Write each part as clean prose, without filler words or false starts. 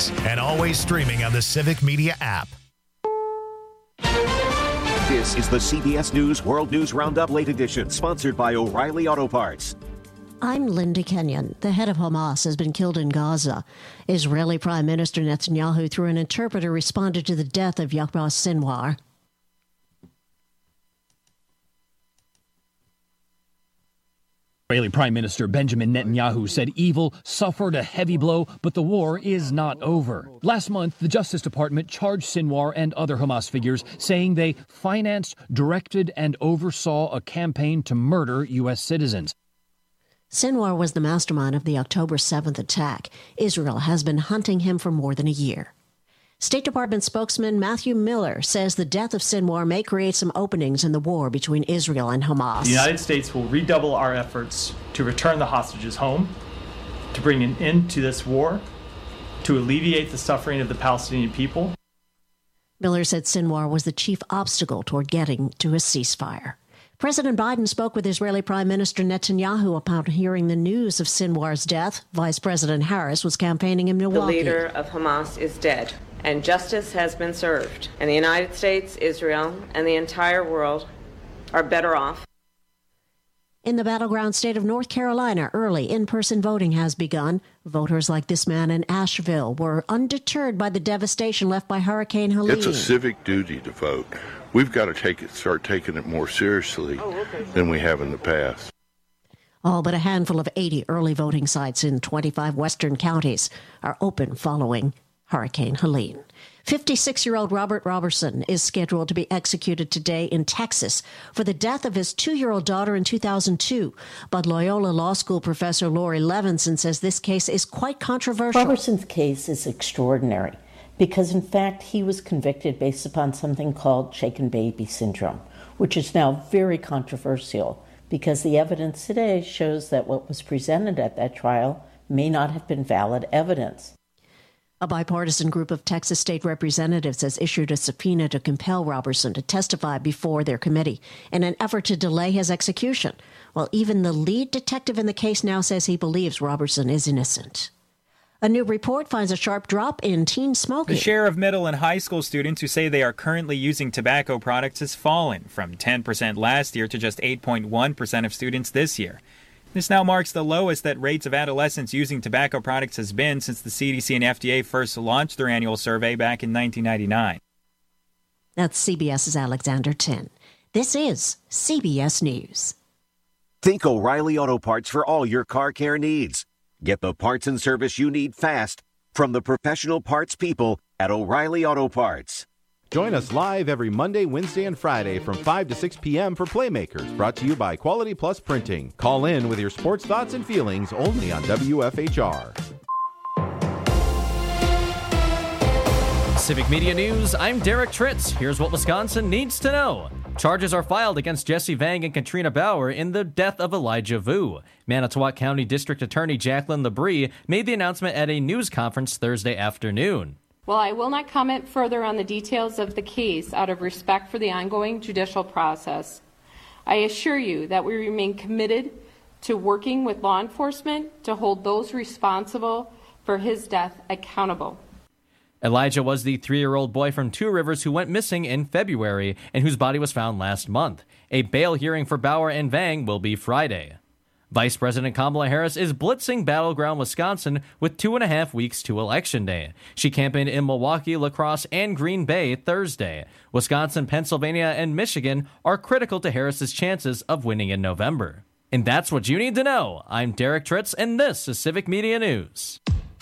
weekdays and always streaming on the Civic Media app. This is the CBS News World News Roundup Late Edition, sponsored by O'Reilly Auto Parts. I'm Linda Kenyon. The head of Hamas has been killed in Gaza. Israeli Prime Minister Netanyahu, through an interpreter, responded to the death of Yahya Sinwar. Israeli Prime Minister Benjamin Netanyahu said evil suffered a heavy blow, but the war is not over. Last month, the Justice Department charged Sinwar and other Hamas figures, saying they financed, directed, and oversaw a campaign to murder U.S. citizens. Sinwar was the mastermind of the October 7th attack. Israel has been hunting him for more than a year. State Department spokesman Matthew Miller says the death of Sinwar may create some openings in the war between Israel and Hamas. The United States will redouble our efforts to return the hostages home, to bring an end to this war, to alleviate the suffering of the Palestinian people. Miller said Sinwar was the chief obstacle toward getting to a ceasefire. President Biden spoke with Israeli Prime Minister Netanyahu upon hearing the news of Sinwar's death. Vice President Harris was campaigning in Milwaukee. The leader of Hamas is dead, and justice has been served. And the United States, Israel, and the entire world are better off. In the battleground state of North Carolina, early in-person voting has begun. Voters like this man in Asheville were undeterred by the devastation left by Hurricane Helene. It's a civic duty to vote. We've got to start taking it more seriously than we have in the past. All but a handful of 80 early voting sites in 25 western counties are open following Hurricane Helene. 56-year-old Robert Robertson is scheduled to be executed today in Texas for the death of his 2-year-old daughter in 2002. But Loyola Law School professor Lori Levinson says this case is quite controversial. Robertson's case is extraordinary because, in fact, he was convicted based upon something called shaken baby syndrome, which is now very controversial because the evidence today shows that what was presented at that trial may not have been valid evidence. A bipartisan group of Texas state representatives has issued a subpoena to compel Robertson to testify before their committee in an effort to delay his execution. Well, even the lead detective in the case now says he believes Robertson is innocent. A new report finds a sharp drop in teen smoking. The share of middle and high school students who say they are currently using tobacco products has fallen from 10% last year to just 8.1% of students this year. This now marks the lowest that rates of adolescents using tobacco products has been since the CDC and FDA first launched their annual survey back in 1999. That's CBS's Alexander Tin. This is CBS News. Think O'Reilly Auto Parts for all your car care needs. Get the parts and service you need fast from the professional parts people at O'Reilly Auto Parts. Join us live every Monday, Wednesday, and Friday from 5 to 6 p.m. for Playmakers, brought to you by Quality Plus Printing. Call in with your sports thoughts and feelings only on WFHR. Civic Media News, I'm Derek Tritz. Here's what Wisconsin needs to know. Charges are filed against Jesse Vang and Katrina Bauer in the death of Elijah Vu. Manitowoc County District Attorney Jacqueline Labrie made the announcement at a news conference Thursday afternoon. While I will not comment further on the details of the case out of respect for the ongoing judicial process, I assure you that we remain committed to working with law enforcement to hold those responsible for his death accountable. Elijah was the 3-year-old boy from Two Rivers who went missing in February and whose body was found last month. A bail hearing for Bauer and Vang will be Friday. Vice President Kamala Harris is blitzing battleground Wisconsin with 2.5 weeks to Election Day. She campaigned in Milwaukee, La Crosse, and Green Bay Thursday. Wisconsin, Pennsylvania, and Michigan are critical to Harris's chances of winning in November. And that's what you need to know. I'm Derek Tritz, and this is Civic Media News.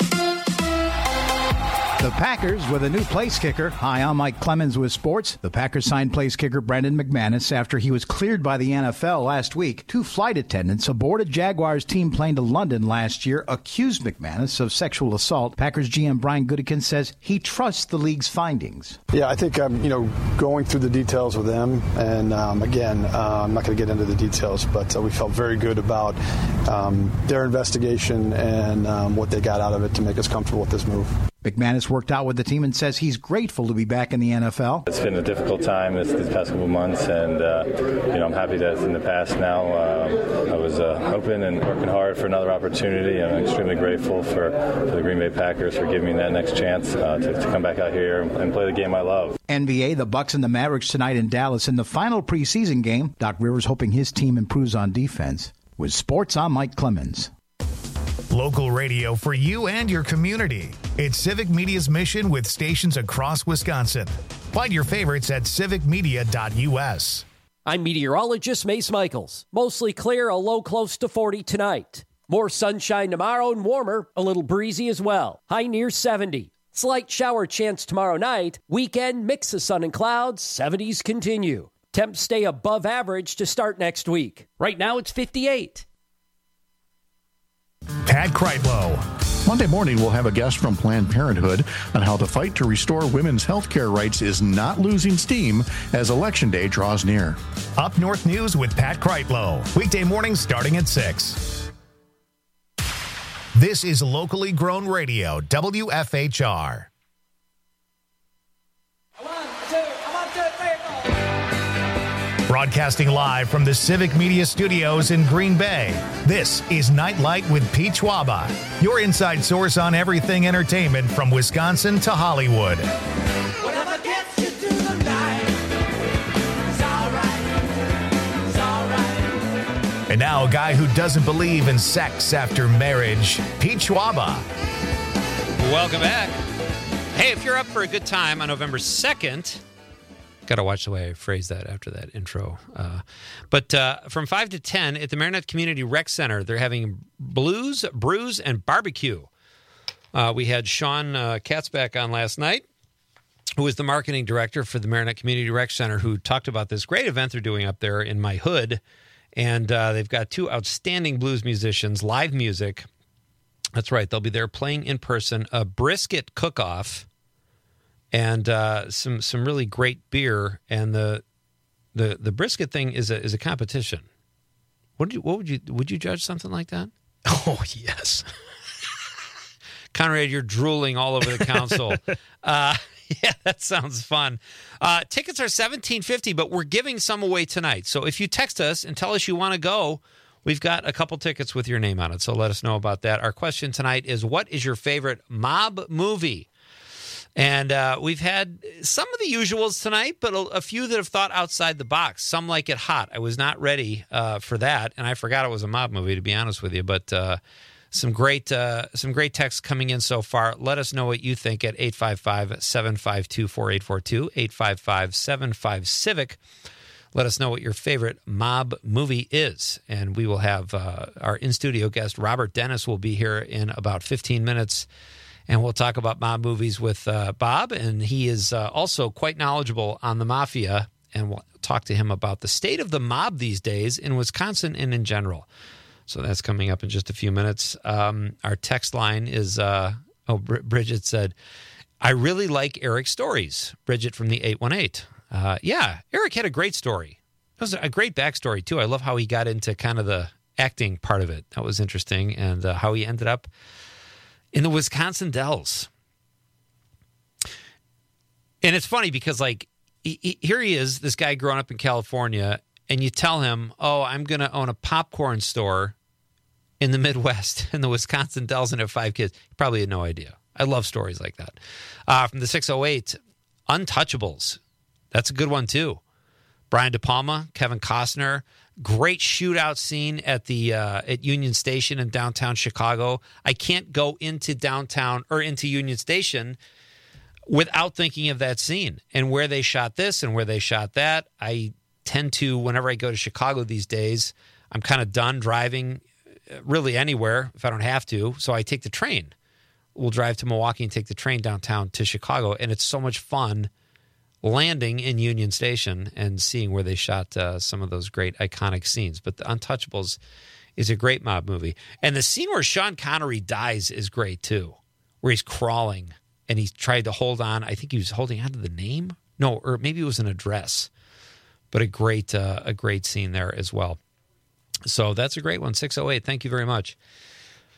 The Packers with a new place kicker. Hi, I'm Mike Clemens with sports. The Packers signed place kicker Brandon McManus after he was cleared by the NFL last week. 2 flight attendants aboard a Jaguars team plane to London last year accused McManus of sexual assault. Packers GM Brian Gutekunst says he trusts the league's findings. Yeah, I think I'm, going through the details with them, and again, I'm not going to get into the details, but we felt very good about their investigation and what they got out of it to make us comfortable with this move. McManus worked out with the team and says he's grateful to be back in the NFL. It's been a difficult time these past couple of months, and I'm happy that it's in the past now. I was hoping and working hard for another opportunity, and I'm extremely grateful for the Green Bay Packers for giving me that next chance to come back out here and play the game I love. NBA, the Bucks and the Mavericks tonight in Dallas in the final preseason game. Doc Rivers hoping his team improves on defense. With sports, I'm Mike Clemens. Local radio for you and your community. It's Civic Media's mission with stations across Wisconsin. Find your favorites at civicmedia.us. I'm meteorologist Mace Michaels. Mostly clear, a low close to 40 tonight. More sunshine tomorrow and warmer, a little breezy as well. High near 70. Slight shower chance tomorrow night. Weekend, mix of sun and clouds. 70s continue. Temps stay above average to start next week. Right now it's 58. Pat Kreitlow. Monday morning, we'll have a guest from Planned Parenthood on how the fight to restore women's health care rights is not losing steam as Election Day draws near. Up North News with Pat Kreitlow. Weekday mornings starting at 6. This is locally grown radio, WFHR. Broadcasting live from the Civic Media Studios in Green Bay, this is Nightlight with Pete Schwaba, your inside source on everything entertainment from Wisconsin to Hollywood. Whatever gets you through the night, it's all right. And now a guy who doesn't believe in sex after marriage, Pete Schwaba. Welcome back. Hey, if you're up for a good time on November 2nd, got to watch the way I phrase that after that intro. But from 5 to 10 at the Marinette Community Rec Center, they're having blues, brews, and barbecue. We had Sean Katzbach on last night, who is the marketing director for the Marinette Community Rec Center, who talked about this great event they're doing up there in my hood. And they've got two outstanding blues musicians, live music. That's right. They'll be there playing in person, a brisket cook-off, and some really great beer. And the brisket thing is a competition. Would you judge something like that? Oh, yes. Conrad, you're drooling all over the council. Yeah, that sounds fun. Tickets are $17.50, but we're giving some away tonight. So if you text us and tell us you want to go, we've got a couple tickets with your name on it. So let us know about that. Our question tonight is, what is your favorite mob movie? And we've had some of the usuals tonight, but a few that have thought outside the box. Some like it hot. I was not ready for that, and I forgot it was a mob movie, to be honest with you. But some great texts coming in so far. Let us know what you think at 855-752-4842, 855-75-CIVIC. Let us know what your favorite mob movie is. And we will have our in-studio guest, Robert Dennis, will be here in about 15 minutes. And we'll talk about mob movies with Bob. And he is also quite knowledgeable on the mafia. And we'll talk to him about the state of the mob these days in Wisconsin and in general. So that's coming up in just a few minutes. Our text line is, Bridget said, I really like Eric's stories. Bridget from the 818. Yeah, Eric had a great story. It was a great backstory, too. I love how he got into kind of the acting part of it. That was interesting. And how he ended up in the Wisconsin Dells. And it's funny because, like, here he is, this guy growing up in California, and you tell him, oh, I'm going to own a popcorn store in the Midwest in the Wisconsin Dells and have 5 kids. He probably had no idea. I love stories like that. From the 608, Untouchables. That's a good one, too. Brian De Palma, Kevin Costner. Great shootout scene at the at Union Station in downtown Chicago. I can't go into downtown or into Union Station without thinking of that scene and where they shot this and where they shot that. I tend to, whenever I go to Chicago these days, I'm kind of done driving really anywhere if I don't have to. So I take the train. We'll drive to Milwaukee and take the train downtown to Chicago. And it's so much fun landing in Union Station and seeing where they shot some of those great iconic scenes. But The Untouchables is a great mob movie. And the scene where Sean Connery dies is great, too, where he's crawling and he tried to hold on. I think he was holding on to the name. No, or maybe it was an address. But a great scene there as well. So that's a great one, 608. Thank you very much.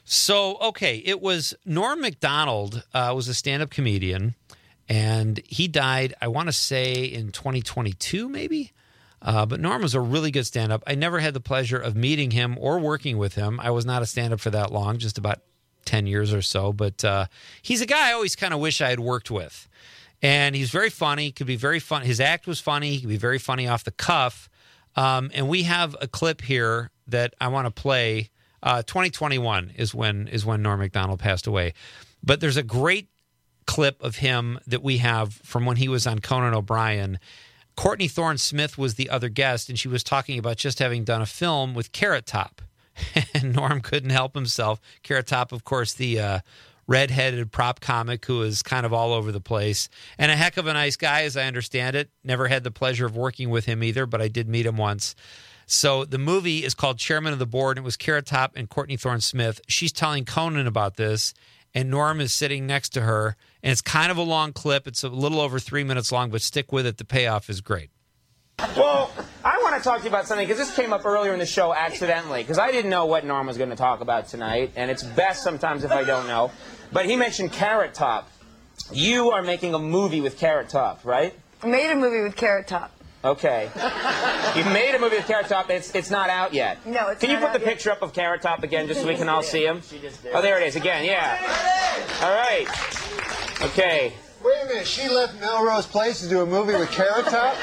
So, okay, it was Norm Macdonald was a stand-up comedian, and he died, I want to say, in 2022 maybe? But Norm was a really good stand-up. I never had the pleasure of meeting him or working with him. I was not a stand-up for that long, just about 10 years or so. But he's a guy I always kind of wish I had worked with. And he's very funny, could be very fun. His act was funny. He could be very funny off the cuff. And we have a clip here that I want to play. 2021 is when Norm Macdonald passed away. But there's a great clip of him that we have from when he was on Conan O'Brien. Courtney Thorne-Smith was the other guest, and she was talking about just having done a film with Carrot Top. And Norm couldn't help himself. Carrot Top, of course, the red-headed prop comic who is kind of all over the place. And a heck of a nice guy, as I understand it. Never had the pleasure of working with him either, but I did meet him once. So the movie is called Chairman of the Board, and it was Carrot Top and Courtney Thorne-Smith. She's telling Conan about this, and Norm is sitting next to her. And it's kind of a long clip. It's a little over 3 minutes long, but stick with it. The payoff is great. Well, I want to talk to you about something, because this came up earlier in the show accidentally, because I didn't know what Norm was going to talk about tonight, and it's best sometimes if I don't know. But he mentioned Carrot Top. You are making a movie with Carrot Top, right? I made a movie with Carrot Top. Okay. You made a movie with Carrot Top. It's not out yet. No, it's Can you not put the out yet. picture up of Carrot Top again, just so we can all see him? Oh, there it is again. Yeah. All right. Okay. Wait a minute. She left Melrose Place to do a movie with Carrot Top?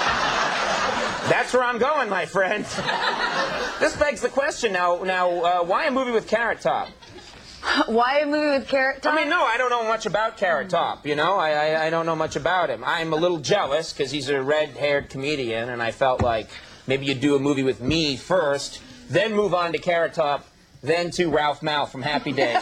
That's where I'm going, my friend. This begs the question now. Why a movie with Carrot Top? Why a movie with Carrot Top? I mean, no, I don't know much about Carrot Top, you know? I don't know much about him. I'm a little jealous because he's a red-haired comedian, and I felt like maybe you'd do a movie with me first, then move on to Carrot Top, then to Ralph Mal from Happy Days.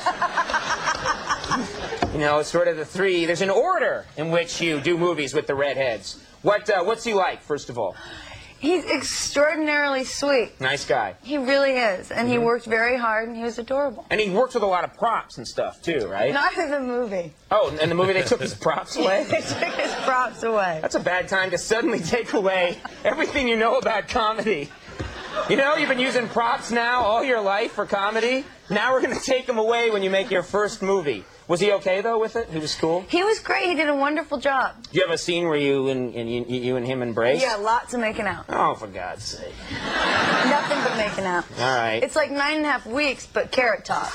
You know, it's sort of the three. There's an order in which you do movies with the redheads. What's he like, first of all? He's extraordinarily sweet. Nice guy. He really is. And he worked very hard, and he was adorable. And he works with a lot of props and stuff, too, right? Not in the movie. Oh, in the movie they took his props away? They took his props away. That's a bad time to suddenly take away everything you know about comedy. You know, you've been using props now all your life for comedy. Now we're going to take them away when you make your first movie. Was he okay, though, with it? He was cool? He was great. He did a wonderful job. Do you have a scene where you and him embrace? Yeah, lots of making out. Oh, for God's sake. Nothing but making out. All right. It's like 9.5 weeks, but Carrot Top.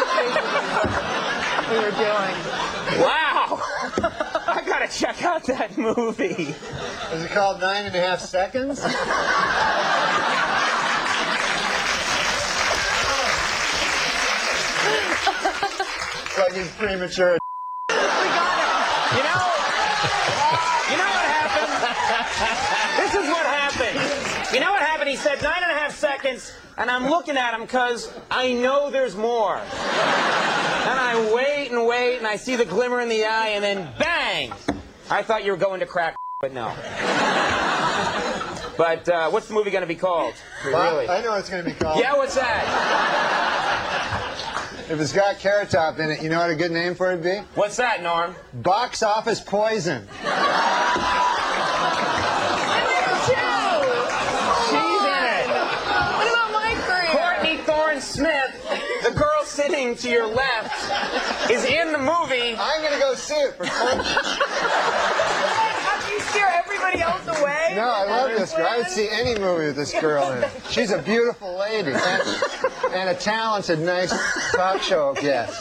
we were doing. Wow! I gotta check out that movie. Is it called 9.5 Seconds? It's like he's premature. You know what happened? This is what happened. You know what happened? He said 9.5 seconds, and I'm looking at him because I know there's more. And I wait, and I see the glimmer in the eye, and then bang! I thought you were going to crack, but no. But what's the movie going to be called? Well, Really? I know what it's going to be called. Yeah, what's that? If it's got Carrot Top in it, you know what a good name for it would be? What's that, Norm? Box Office Poison. She's in it. What about my career? Courtney Thorne-Smith, the girl sitting to your left, is in the movie. I'm going to go see it for fun. After you scare everybody else away? No, I love this girl. I would see any movie with this girl in it. She's a beautiful lady and a talented, nice talk show guest.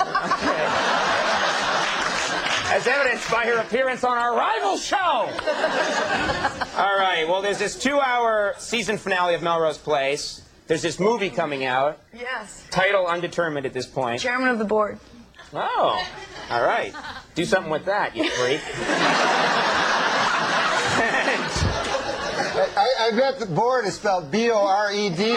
As evidenced by her appearance on our rival show. All right, well, there's this 2-hour season finale of Melrose Place. There's this movie coming out. Yes. Title undetermined at this point. Chairman of the board. Oh, all right. Do something with that, you freak. I bet the board is spelled B-O-R-E-D.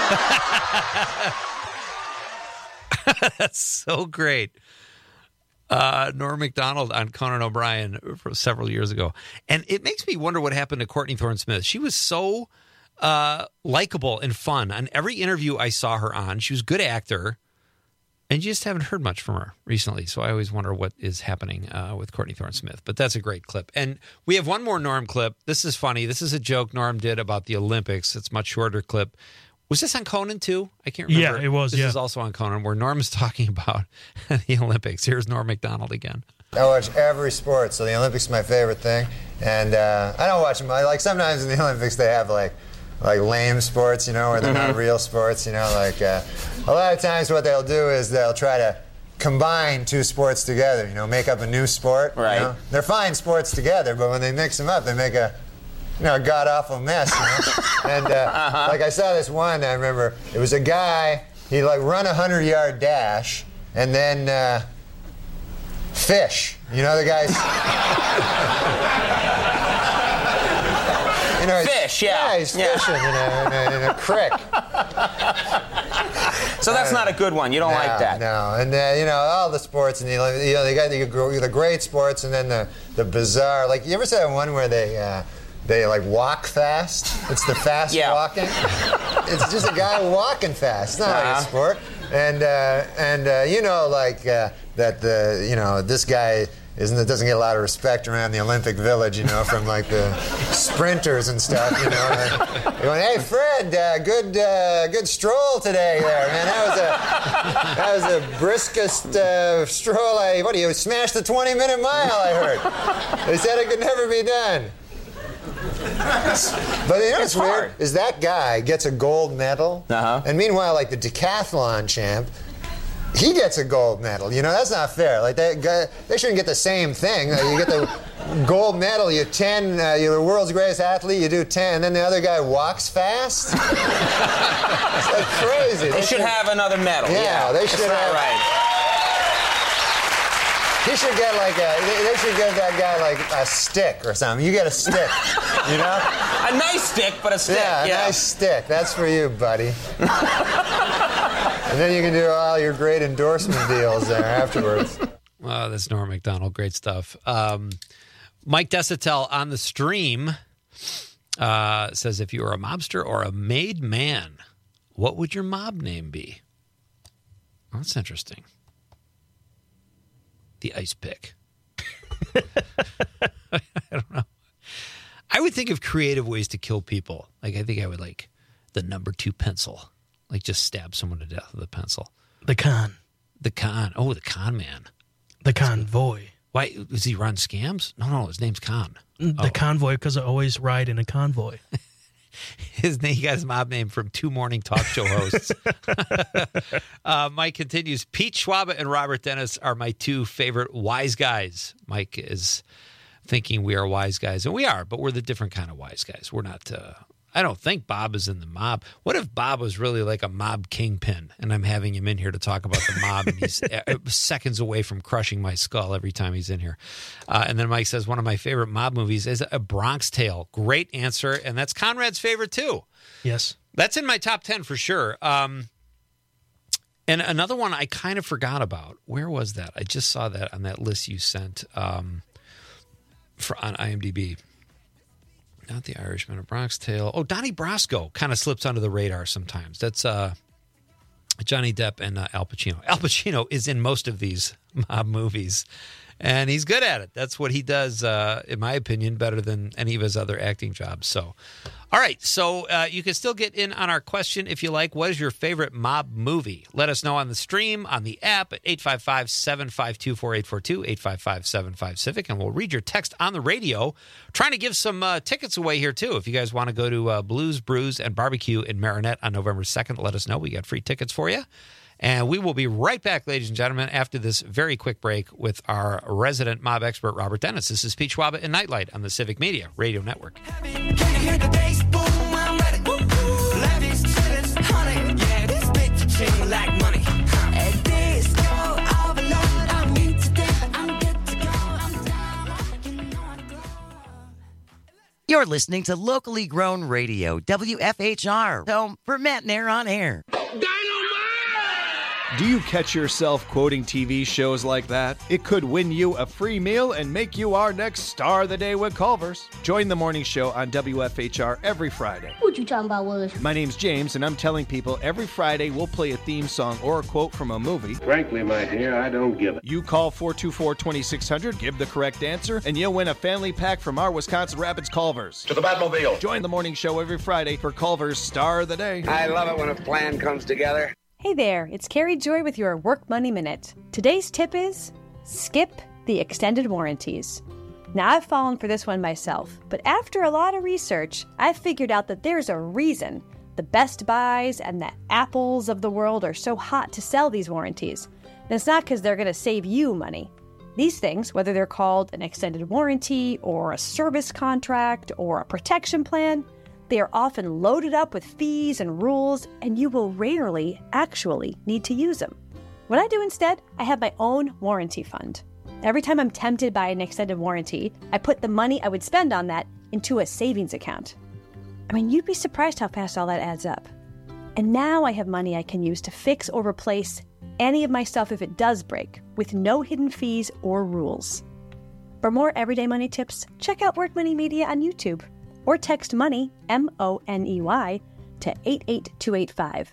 That's so great. Norm Macdonald on Conan O'Brien from several years ago. And it makes me wonder what happened to Courtney Thorne-Smith. She was so likable and fun. On every interview I saw her on, she was a good actor. And you just haven't heard much from her recently. So I always wonder what is happening with Courtney Thorne-Smith. But that's a great clip. And we have one more Norm clip. This is funny. This is a joke Norm did about the Olympics. It's a much shorter clip. Was this on Conan too? I can't remember. Yeah, it was. This is also on Conan, where Norm is talking about the Olympics. Here's Norm Macdonald again. I watch every sport, so the Olympics is my favorite thing. And I don't watch them. Like sometimes in the Olympics they have like lame sports, where they're not real sports. Like a lot of times what they'll do is they'll try to combine two sports together. Make up a new sport. Right. They're fine sports together, but when they mix them up, they make a god awful mess. And like I saw this one, I remember it was a guy. He run a 100-yard dash and then. Fish, the guys. Fish, yeah. He's fishing in a creek. So that's not a good one. You don't like that. No, and all the sports, and they got the great sports, and then the bizarre. Like, you ever see that one where they walk fast? It's the fast walking. It's just a guy walking fast. It's not like a sport. And this guy doesn't get a lot of respect around the Olympic Village, from the sprinters and stuff, They're going, hey Fred, good stroll today there, man. That was the briskest stroll. You smashed the 20-minute mile, I heard. They said it could never be done. But what's weird is that guy gets a gold medal, and meanwhile, the decathlon champ, he gets a gold medal. That's not fair. They shouldn't get the same thing. You get the gold medal, you're the world's greatest athlete, you do 10, and then the other guy walks fast. It's crazy. They should have another medal. Yeah, they should have. Right. He should get they should give that guy a stick or something. You get a stick, A nice stick, but a stick. Yeah, a nice stick. That's for you, buddy. And then you can do all your great endorsement deals there afterwards. Well, that's Norm Macdonald. Great stuff. Mike Desatel on the stream says, if you were a mobster or a made man, what would your mob name be? Well, that's interesting. The Ice Pick. I don't know. I would think of creative ways to kill people. I think I would the number 2 pencil. Just stab someone to death with a pencil. The Con. The Con. Oh, the Con Man. The Convoy. Why? Does he run scams? No, his name's Con. The Convoy, because I always ride in a convoy. He got his mob name from 2 morning talk show hosts. Mike continues, Pete Schwaba and Robert Dennis are my 2 favorite wise guys. Mike is thinking we are wise guys, and we are, but we're the different kind of wise guys. We're not, I don't think Bob is in the mob. What if Bob was really like a mob kingpin, and I'm having him in here to talk about the mob, and he's seconds away from crushing my skull every time he's in here. And then Mike says, one of my favorite mob movies is A Bronx Tale. Great answer, and that's Conrad's favorite too. Yes. That's in my top 10 for sure. And another one I kind of forgot about. Where was that? I just saw that on that list you sent on IMDb. Not The Irishman, A Bronx Tale. Oh, Donnie Brasco kind of slips under the radar sometimes. That's Johnny Depp and Al Pacino. Al Pacino is in most of these mob movies, and he's good at it. That's what he does, in my opinion, better than any of his other acting jobs. So, all right. So you can still get in on our question if you like. What is your favorite mob movie? Let us know on the stream, on the app at 855-752-4842, 855-75-CIVIC, and we'll read your text on the radio. Trying to give some tickets away here, too. If you guys want to go to Blues, Brews, and Barbecue in Marinette on November 2nd, let us know. We got free tickets for you. And we will be right back, ladies and gentlemen, after this very quick break with our resident mob expert, Robert Dennis. This is Pete Schwaba and Nightlight on the Civic Media Radio Network. You're listening to locally grown radio, WFHR, home for Matt and Air on Air. Do you catch yourself quoting TV shows like that? It could win you a free meal and make you our next star of the day with Culver's. Join the morning show on WFHR every Friday. What you talking about, Willis? My name's James, and I'm telling people every Friday we'll play a theme song or a quote from a movie. Frankly, my dear, I don't give it. You call 424-2600, give the correct answer, and you'll win a family pack from our Wisconsin Rapids Culver's. To the Batmobile. Join the morning show every Friday for Culver's Star of the Day. I love it when a plan comes together. Hey there, it's Carrie Joy with your Work Money Minute. Today's tip is skip the extended warranties. Now, I've fallen for this one myself, but after a lot of research, I've figured out that there's a reason the Best Buys and the Apples of the world are so hot to sell these warranties. And it's not because they're going to save you money. These things, whether they're called an extended warranty or a service contract or a protection plan, they are often loaded up with fees and rules, and you will rarely actually need to use them. What I do instead, I have my own warranty fund. Every time I'm tempted by an extended warranty, I put the money I would spend on that into a savings account. I mean, you'd be surprised how fast all that adds up. And now I have money I can use to fix or replace any of my stuff if it does break, with no hidden fees or rules. For more everyday money tips, check out Work Money Media on YouTube. Or text MONEY, MONEY, to 88285.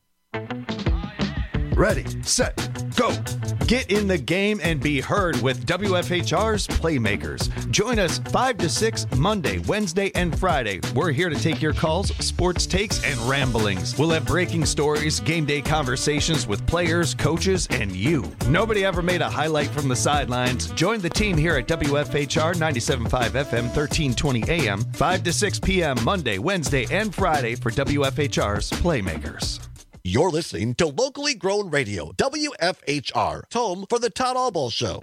Ready, set, go. Get in the game and be heard with WFHR's Playmakers. Join us 5 to 6 Monday, Wednesday, and Friday. We're here to take your calls, sports takes, and ramblings. We'll have breaking stories, game day conversations with players, coaches, and you. Nobody ever made a highlight from the sidelines. Join the team here at WFHR 97.5 FM, 1320 AM, 5 to 6 p.m. Monday, Wednesday, and Friday for WFHR's Playmakers. You're listening to locally grown radio, WFHR, home for the Todd Albaugh Show.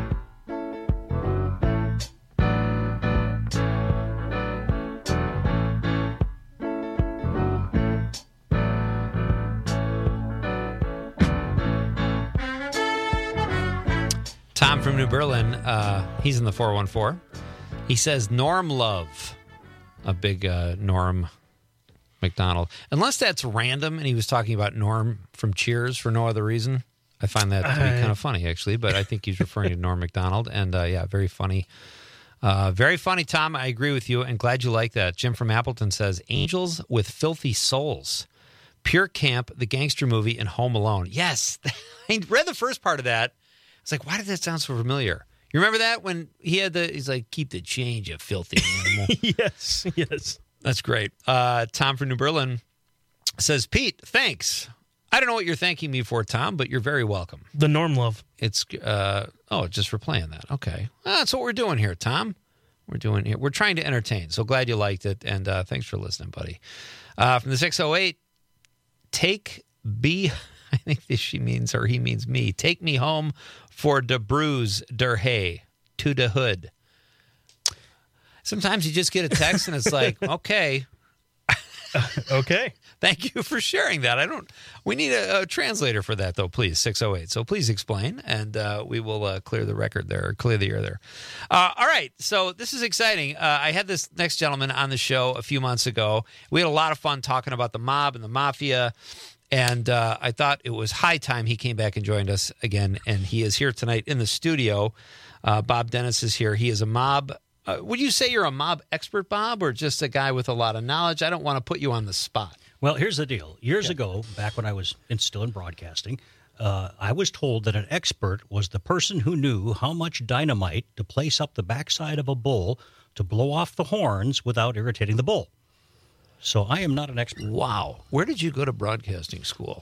Tom from New Berlin, he's in the 414. He says Norm Love, a big Norm McDonald. Unless that's random and he was talking about Norm from Cheers for no other reason. I find that to be kind of funny, actually, but I think he's referring to Norm McDonald. And yeah, very funny. Very funny, Tom. I agree with you and glad you like that. Jim from Appleton says Angels with Filthy Souls. Pure Camp, the gangster movie, and Home Alone. Yes. I read the first part of that. I was like, why did that sound so familiar? You remember that when he's like, keep the change, you filthy animal. Yes. That's great. Tom from New Berlin says, Pete, thanks. I don't know what you're thanking me for, Tom, but you're very welcome. The Norm Love. It's just for playing that. Okay. That's what we're doing here, Tom. We're trying to entertain. So glad you liked it, and thanks for listening, buddy. From the 608, I think he means me. Take me home for de Bruise der Hay to the hood. Sometimes you just get a text and it's like, okay. Okay. Thank you for sharing that. We need a translator for that, though, please, 608. So please explain, and we will clear the record there, or clear the air there. All right, so this is exciting. I had this next gentleman on the show a few months ago. We had a lot of fun talking about the mob and the mafia, and I thought it was high time he came back and joined us again, and he is here tonight in the studio. Bob Dennis is here. He is a mob. Would you say you're a mob expert, Bob, or just a guy with a lot of knowledge? I don't want to put you on the spot. Well, here's the deal. Years ago, back when I was still in broadcasting, I was told that an expert was the person who knew how much dynamite to place up the backside of a bull to blow off the horns without irritating the bull. So I am not an expert. Wow. Where did you go to broadcasting school?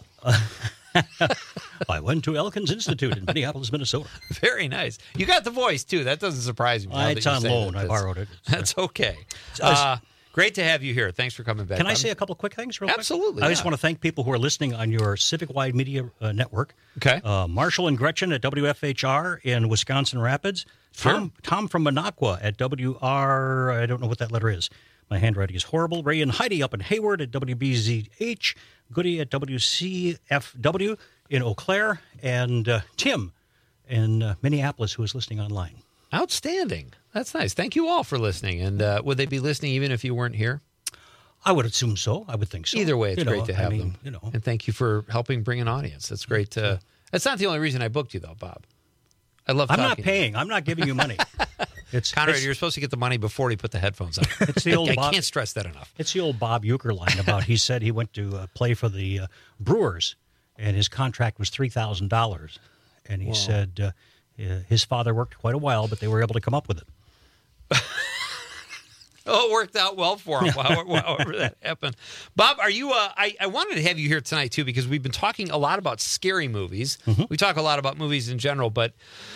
I went to Elkins Institute in Minneapolis, Minnesota. Very nice. You got the voice, too. That doesn't surprise me. It's on loan. I borrowed it. That's okay. Great to have you here. Thanks for coming back. Can I say a couple quick things real quick? Absolutely. I just want to thank people who are listening on your Civic-wide media network. Okay. Marshall and Gretchen at WFHR in Wisconsin Rapids. Tom from Minocqua at WR, I don't know what that letter is. My handwriting is horrible. Ray and Heidi up in Hayward at WBZH. Goody at WCFW in Eau Claire. And Tim in Minneapolis, who is listening online. Outstanding. That's nice. Thank you all for listening. And would they be listening even if you weren't here? I would assume so. I would think so. Either way, it's great to have them. You know, and thank you for helping bring an audience. That's great to. That's not the only reason I booked you, though, Bob. I love. I'm not talking. paying. I'm not giving you money. Conrad, you're supposed to get the money before he put the headphones on. It's the old I Bob, can't stress that enough. It's the old Bob Uecker line about he said he went to play for the Brewers, and his contract was $3,000, and he said his father worked quite a while, but they were able to come up with it. Oh, it worked out well for him, however that happened. Bob, are you? I wanted to have you here tonight, too, because we've been talking a lot about scary movies. Mm-hmm. We talk a lot about movies in general, but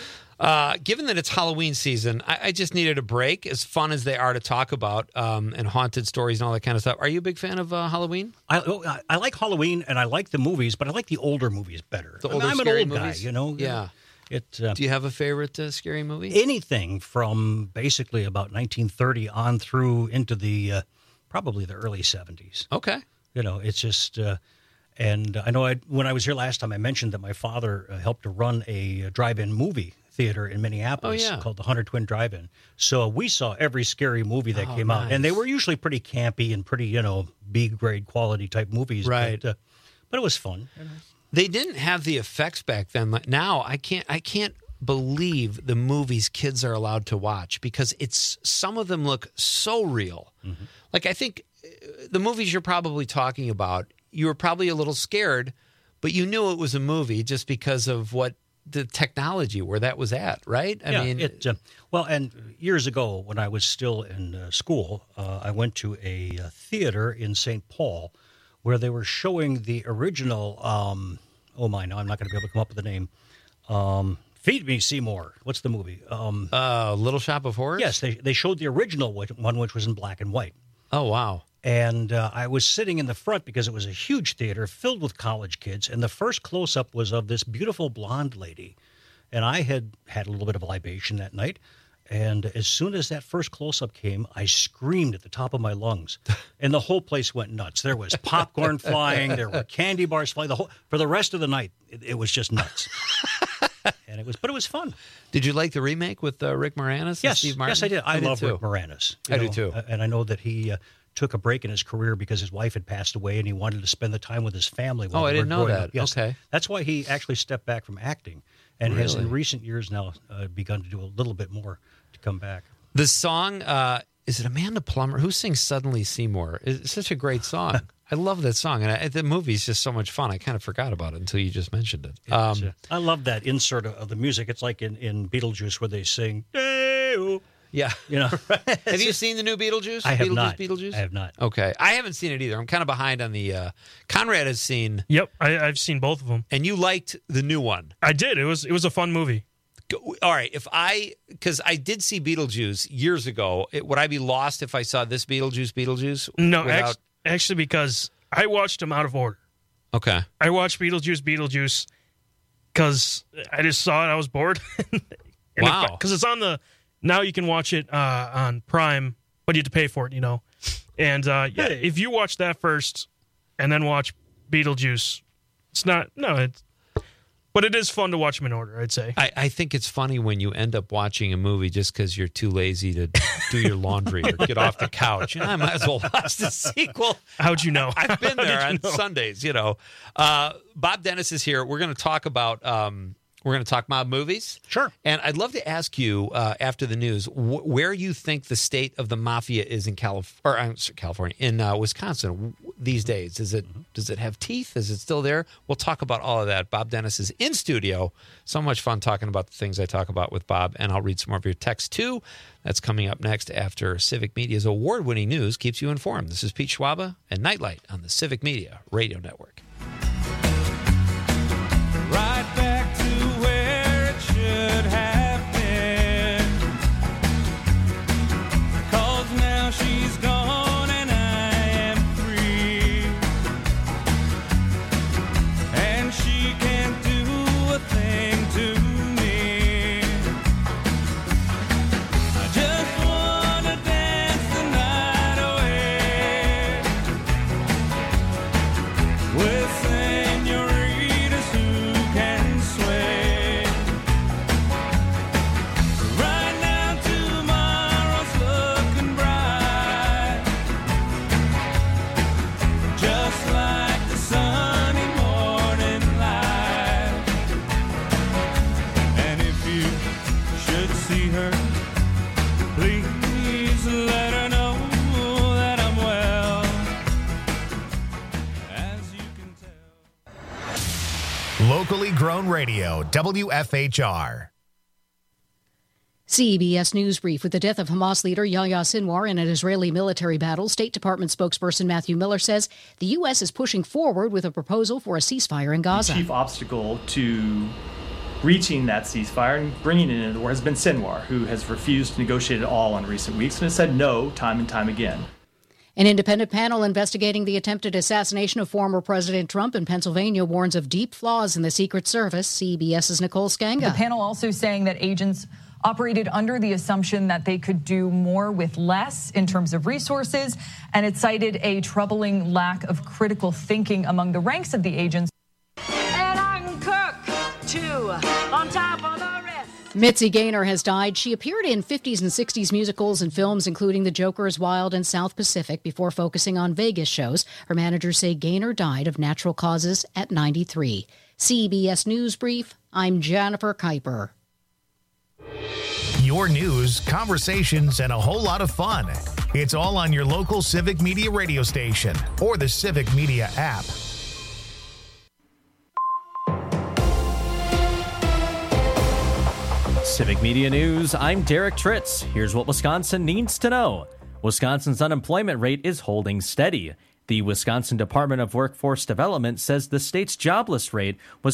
given that it's Halloween season, I just needed a break, as fun as they are to talk about, and haunted stories and all that kind of stuff. Are you a big fan of Halloween? I like Halloween, and I like the movies, but I like the older movies better. The older I'm an scary old movies? guy, you know? Yeah. Do you have a favorite scary movie? Anything from basically about 1930 on through into the probably the early 70s. Okay. You know, it's just, and I know when I was here last time, I mentioned that my father helped to run a drive-in movie theater in Minneapolis called the Hunter Twin Drive-In. So we saw every scary movie that came out, and they were usually pretty campy and pretty, B-grade quality type movies. Right. But it was fun. They didn't have the effects back then. Now I can't believe the movies kids are allowed to watch because some of them look so real. Mm-hmm. Like I think the movies you're probably talking about, you were probably a little scared, but you knew it was a movie just because of what the technology where that was at, right? I mean, well, and years ago when I was still in school, I went to a theater in St. Paul where they were showing the original, now I'm not going to be able to come up with the name, Feed Me, Seymour. What's the movie? Little Shop of Horrors? Yes, they showed the original one, which was in black and white. Oh, wow. And I was sitting in the front because it was a huge theater filled with college kids, and the first close-up was of this beautiful blonde lady. And I had a little bit of a libation that night. And as soon as that first close-up came, I screamed at the top of my lungs, and the whole place went nuts. There was popcorn flying, there were candy bars flying. For the rest of the night, it was just nuts. But it was fun. Did you like the remake with Rick Moranis and Steve Martin? Yes, I did. I love Rick Moranis. I do too. And I know that he took a break in his career because his wife had passed away, and he wanted to spend the time with his family. While I didn't know that. Yes. Okay, that's why he actually stepped back from acting, and has in recent years now begun to do a little bit more to come back. The song, is it Amanda Plummer? Who sings Suddenly Seymour? It's such a great song. I love that song. And the movie's just so much fun. I kind of forgot about it until you just mentioned it. I love that insert of the music. It's like in Beetlejuice where they sing, "Hey-oh." Yeah. Have you seen the new Beetlejuice? I have not. Beetlejuice? I have not. Okay. I haven't seen it either. I'm kind of behind on the... Conrad has seen... Yep, I've seen both of them. And you liked the new one. I did. It was a fun movie. All right, because I did see Beetlejuice years ago, would I be lost if I saw this Beetlejuice? No, actually, because I watched them out of order. Okay. I watched Beetlejuice because I just saw it. I was bored. Wow. Because it's on now you can watch it on Prime, but you have to pay for it, And if you watch that first and then watch Beetlejuice, but it is fun to watch them in order, I'd say. I think it's funny when you end up watching a movie just because you're too lazy to do your laundry or get off the couch. I might as well watch the sequel. How'd you know? I've been there on Sundays, Bob Dennis is here. We're going to talk about... We're going to talk mob movies. Sure. And I'd love to ask you, after the news, where you think the state of the mafia is in California, in Wisconsin these days. Does it have teeth? Is it still there? We'll talk about all of that. Bob Dennis is in studio. So much fun talking about the things I talk about with Bob. And I'll read some more of your texts, too. That's coming up next after Civic Media's award-winning news keeps you informed. This is Pete Schwaba and Nightlight on the Civic Media Radio Network. Right back to where it should have been. 'Cause now she's gone and I am free. And she can't do a thing to me. I just wanna dance the night away with her. Please let her know that I'm well. As you can tell. Locally grown radio, WFHR. CBS News Brief. With the death of Hamas leader Yahya Sinwar in an Israeli military battle, State Department spokesperson Matthew Miller says the U.S. is pushing forward with a proposal for a ceasefire in Gaza. The chief obstacle to reaching that ceasefire and bringing it into the war has been Sinwar, who has refused to negotiate at all in recent weeks and has said no time and time again. An independent panel investigating the attempted assassination of former President Trump in Pennsylvania warns of deep flaws in the Secret Service. CBS's Nicole Skanga. The panel also saying that agents operated under the assumption that they could do more with less in terms of resources, and it cited a troubling lack of critical thinking among the ranks of the agents. And I can cook, too, on top of the rest. Mitzi Gaynor has died. She appeared in 50s and 60s musicals and films, including The Joker's Wild and South Pacific, before focusing on Vegas shows. Her managers say Gaynor died of natural causes at 93. CBS News Brief, I'm Jennifer Kuiper. Your news, conversations, and a whole lot of fun. It's all on your local Civic Media radio station or the Civic Media app. Civic Media News, I'm Derek Tritz. Here's what Wisconsin needs to know. Wisconsin's unemployment rate is holding steady. The Wisconsin Department of Workforce Development says the state's jobless rate was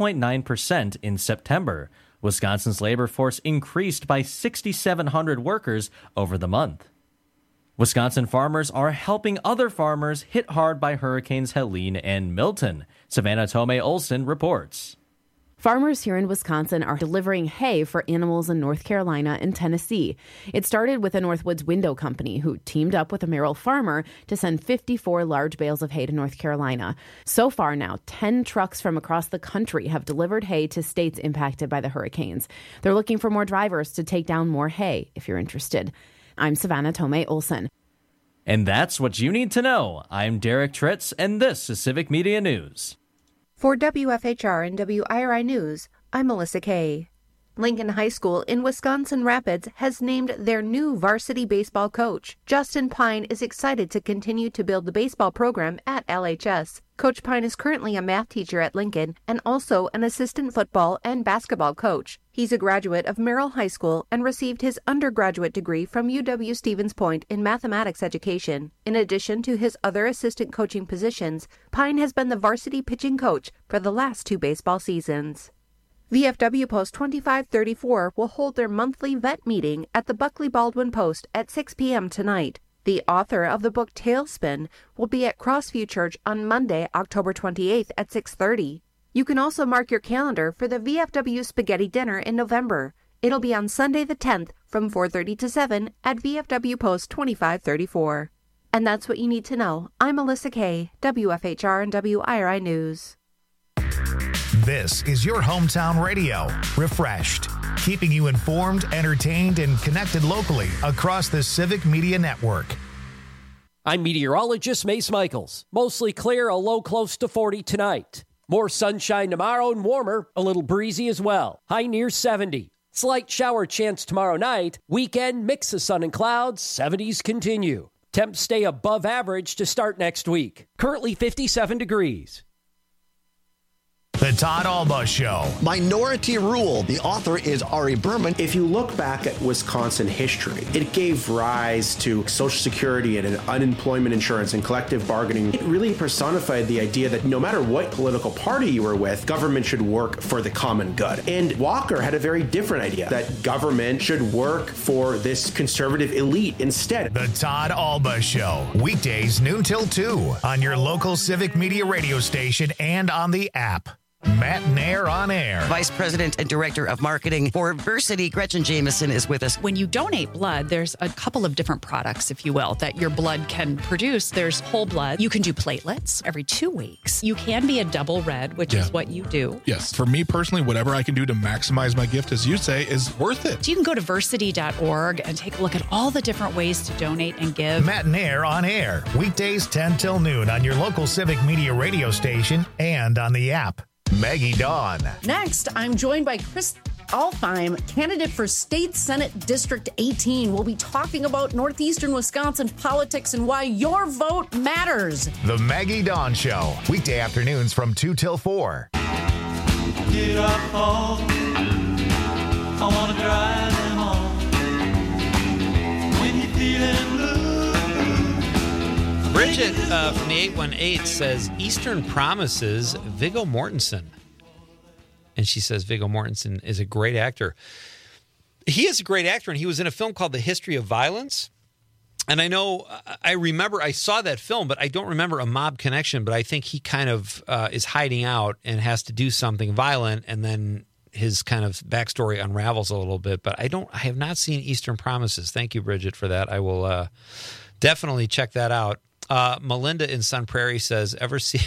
2.9% in September. Wisconsin's labor force increased by 6,700 workers over the month. Wisconsin farmers are helping other farmers hit hard by Hurricanes Helene and Milton. Savannah Tomei Olson reports. Farmers here in Wisconsin are delivering hay for animals in North Carolina and Tennessee. It started with a Northwoods Window Company, who teamed up with a Merrill farmer to send 54 large bales of hay to North Carolina. So far now, 10 trucks from across the country have delivered hay to states impacted by the hurricanes. They're looking for more drivers to take down more hay, if you're interested. I'm Savannah Tomei Olson. And that's what you need to know. I'm Derek Tritz, and this is Civic Media News. For WFHR and WIRI News, I'm Melissa Kay. Lincoln High School in Wisconsin Rapids has named their new varsity baseball coach. Justin Pine is excited to continue to build the baseball program at LHS. Coach Pine is currently a math teacher at Lincoln and also an assistant football and basketball coach. He's a graduate of Merrill High School and received his undergraduate degree from UW-Stevens Point in mathematics education. In addition to his other assistant coaching positions, Pine has been the varsity pitching coach for the last 2 baseball seasons. VFW Post 2534 will hold their monthly vet meeting at the Buckley Baldwin Post at 6 p.m. tonight. The author of the book Tailspin will be at Crossview Church on Monday, October 28th at 6:30. You can also mark your calendar for the VFW Spaghetti Dinner in November. It'll be on Sunday the 10th from 4:30 to 7 at VFW Post 2534. And that's what you need to know. I'm Melissa Kay, WFHR and WIRI News. This is your hometown radio, refreshed, keeping you informed, entertained, and connected locally across the Civic Media Network. I'm meteorologist Mace Michaels. Mostly clear, a low close to 40 tonight. More sunshine tomorrow and warmer, a little breezy as well. High near 70. Slight shower chance tomorrow night. Weekend, mix of sun and clouds. 70s continue. Temps stay above average to start next week. Currently 57 degrees. The Todd Alba Show. Minority Rule. The author is Ari Berman. If you look back at Wisconsin history, it gave rise to Social Security and unemployment insurance and collective bargaining. It really personified the idea that no matter what political party you were with, government should work for the common good. And Walker had a very different idea, that government should work for this conservative elite instead. The Todd Alba Show. Weekdays noon till 2 on your local Civic Media radio station and on the app. Matt Nair on air. Vice President and Director of Marketing for Versity, Gretchen Jameson, is with us. When you donate blood, there's a couple of different products, if you will, that your blood can produce. There's whole blood. You can do platelets every 2 weeks. You can be a double red, which is what you do. Yes. For me personally, whatever I can do to maximize my gift, as you say, is worth it. So you can go to versity.org and take a look at all the different ways to donate and give. Matt Nair on air. Weekdays 10 till noon on your local Civic Media radio station and on the app. Maggie Dawn. Next, I'm joined by Chris Alfheim, candidate for State Senate District 18, will be talking about northeastern Wisconsin politics and why your vote matters. The Maggie Dawn Show, weekday afternoons from 2 till 4. Get up home. I want to drive them home. When you're feeling blue. Bridget from the 818 says Eastern Promises, Viggo Mortensen. And she says Viggo Mortensen is a great actor. He is a great actor, and he was in a film called The History of Violence. And I know, I remember, I saw that film, but I don't remember a mob connection. But I think he kind of is hiding out and has to do something violent, and then his kind of backstory unravels a little bit. But I have not seen Eastern Promises. Thank you, Bridget, for that. I will definitely check that out. Melinda in Sun Prairie says, ever see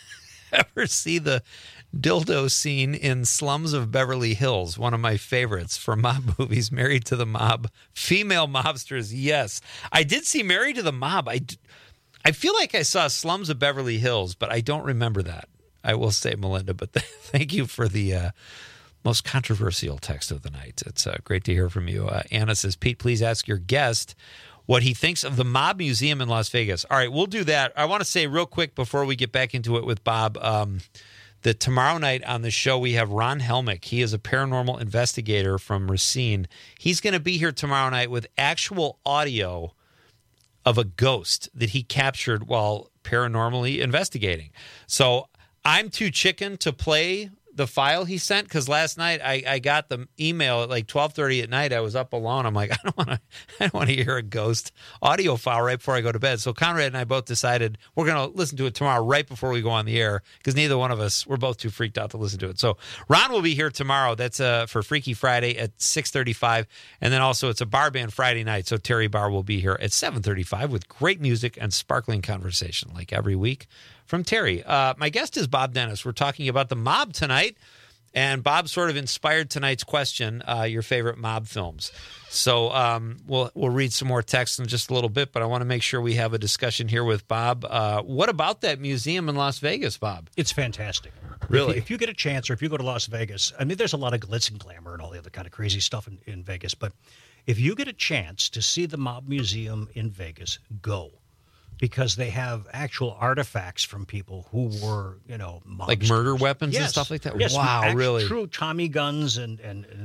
the dildo scene in Slums of Beverly Hills? One of my favorites for mob movies. Married to the Mob, female mobsters. Yes, I did see Married to the Mob. I feel like I saw Slums of Beverly Hills, but I don't remember that. I will say, Melinda, but thank you for the most controversial text of the night. It's great to hear from you. Anna says, Pete, please ask your guest what he thinks of the Mob Museum in Las Vegas. All right, we'll do that. I want to say real quick before we get back into it with Bob, that tomorrow night on the show we have Ron Helmick. He is a paranormal investigator from Racine. He's going to be here tomorrow night with actual audio of a ghost that he captured while paranormally investigating. So I'm too chicken to play the file he sent, because last night I got the email at like 12:30 at night. I was up alone. I'm like, I don't want to hear a ghost audio file right before I go to bed. So Conrad and I both decided we're going to listen to it tomorrow right before we go on the air, because neither one of us, we're both too freaked out to listen to it. So Ron will be here tomorrow. That's for Freaky Friday at 6:35, and then also it's a bar band Friday night. So Terry Barr will be here at 7:35 with great music and sparkling conversation like every week from Terry. My guest is Bob Dennis. We're talking about the mob tonight, and Bob sort of inspired tonight's question, your favorite mob films. So we'll read some more text in just a little bit, but I want to make sure we have a discussion here with Bob. What about that museum in Las Vegas, Bob? It's fantastic. Really? If you get a chance, or if you go to Las Vegas, I mean, there's a lot of glitz and glamour and all the other kind of crazy stuff in Vegas, but if you get a chance to see the Mob Museum in Vegas, go. Because they have actual artifacts from people who were, mobsters. Like murder weapons and stuff like that? Yes, wow, really? True Tommy guns and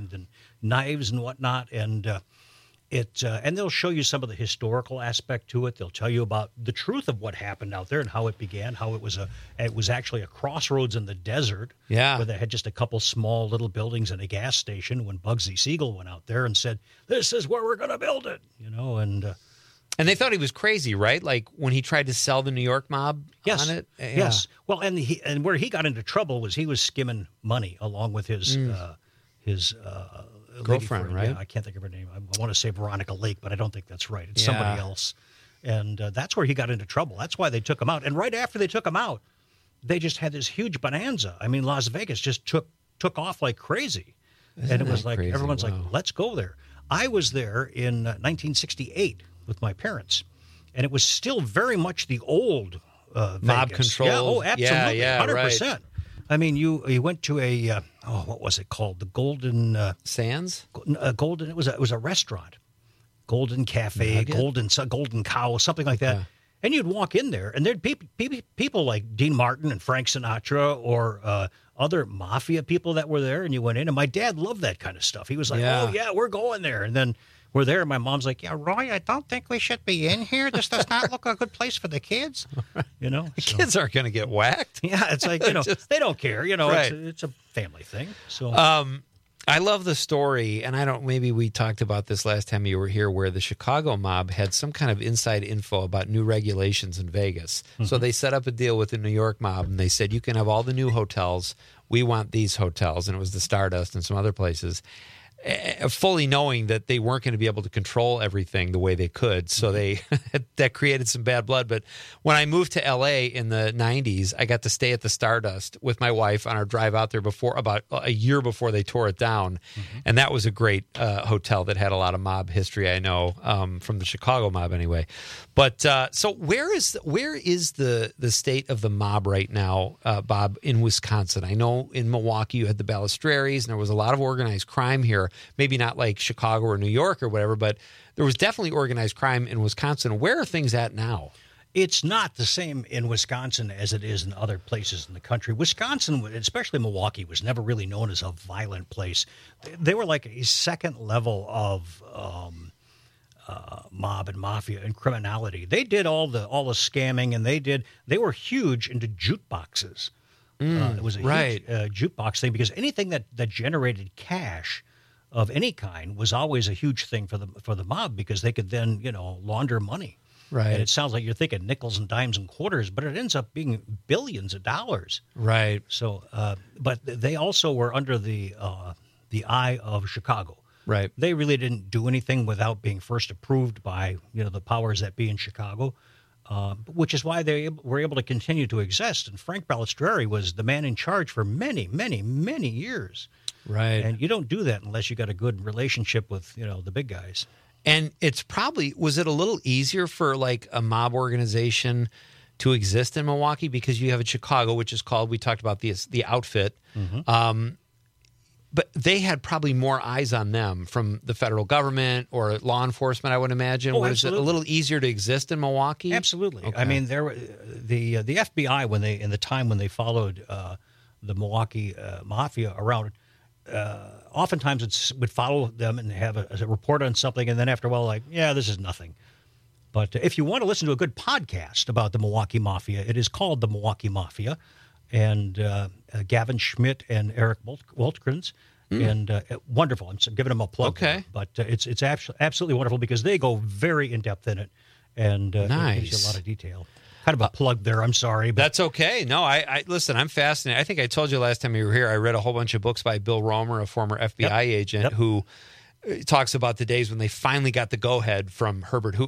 knives and whatnot. And and they'll show you some of the historical aspect to it. They'll tell you about the truth of what happened out there and how it began, how it was actually a crossroads in the desert. Yeah. Where they had just a couple small little buildings and a gas station when Bugsy Siegel went out there and said, "This is where we're going to build it," And they thought he was crazy, right? Like when he tried to sell the New York mob on it? Yeah. Yes. Well, and where he got into trouble was he was skimming money along with his girlfriend, right? Yeah, I can't think of her name. I want to say Veronica Lake, but I don't think that's right. It's somebody else. And that's where he got into trouble. That's why they took him out. And right after they took him out, they just had this huge bonanza. I mean, Las Vegas just took off like crazy. And it was like, crazy? Everyone's like, let's go there. I was there in 1968 with my parents, and it was still very much the old mob control. Yeah, oh, absolutely, 100%. Right. I mean, you went to a what was it called? The Golden Sands. Golden. It was a restaurant, Golden Cafe, Golden Cow, something like that. Yeah. And you'd walk in there, and there'd be people like Dean Martin and Frank Sinatra, or other mafia people that were there. And you went in, and my dad loved that kind of stuff. He was like, "Oh yeah, we're going there," and then. We're there, and my mom's like, "Yeah, Roy, I don't think we should be in here. This does not look a good place for the kids." The kids aren't going to get whacked. Yeah, it's like, they don't care. Right. It's a family thing. So, I love the story, and maybe we talked about this last time you were here, where the Chicago mob had some kind of inside info about new regulations in Vegas. Mm-hmm. So they set up a deal with the New York mob, and they said, "You can have all the new hotels. We want these hotels," and it was the Stardust and some other places. fully knowing that they weren't going to be able to control everything the way they could. So that created some bad blood. But when I moved to LA in the 90s, I got to stay at the Stardust with my wife on our drive out there about a year before they tore it down. And that was a great hotel that had a lot of mob history, I know, from the Chicago mob anyway. But so where is the state of the mob right now, Bob, in Wisconsin? I know in Milwaukee you had the Balistraries and there was a lot of organized crime here. Maybe not like Chicago or New York or whatever, but there was definitely organized crime in Wisconsin. Where are things at now? It's not the same in Wisconsin as it is in other places in the country. Wisconsin, especially Milwaukee, was never really known as a violent place. They were like a second level of mob and mafia and criminality. They did all the scamming, and they were huge into jukeboxes. It was a huge jukebox thing because anything that generated cash of any kind was always a huge thing for the mob because they could then launder money. Right. And it sounds like you're thinking nickels and dimes and quarters, but it ends up being billions of dollars. Right. So, but they also were under the eye of Chicago. Right. They really didn't do anything without being first approved by the powers that be in Chicago, which is why they were able to continue to exist. And Frank Balistreri was the man in charge for many, many, many years. Right. And you don't do that unless you got a good relationship with the big guys. And was it a little easier for like a mob organization to exist in Milwaukee because you have in Chicago, which is called, we talked about the Outfit. But they had probably more eyes on them from the federal government or law enforcement, I would imagine. Was it a little easier to exist in Milwaukee? Absolutely. Okay. I mean, there were the FBI in the time when they followed the Milwaukee Mafia around. Oftentimes it would follow them and have a report on something, and then after a while, like, yeah, this is nothing. But if you want to listen to a good podcast about the Milwaukee Mafia, it is called The Milwaukee Mafia, and Gavin Schmidt and Eric Waltgrens, and wonderful. I'm giving them a plug. Okay. But it's absolutely wonderful because they go very in-depth in it, and it gives you a lot of detail. Kind of a plug there. I'm sorry. But that's okay. No, I listen, I'm fascinated. I think I told you last time you were here, I read a whole bunch of books by Bill Romer, a former FBI agent who talks about the days when they finally got the go-ahead from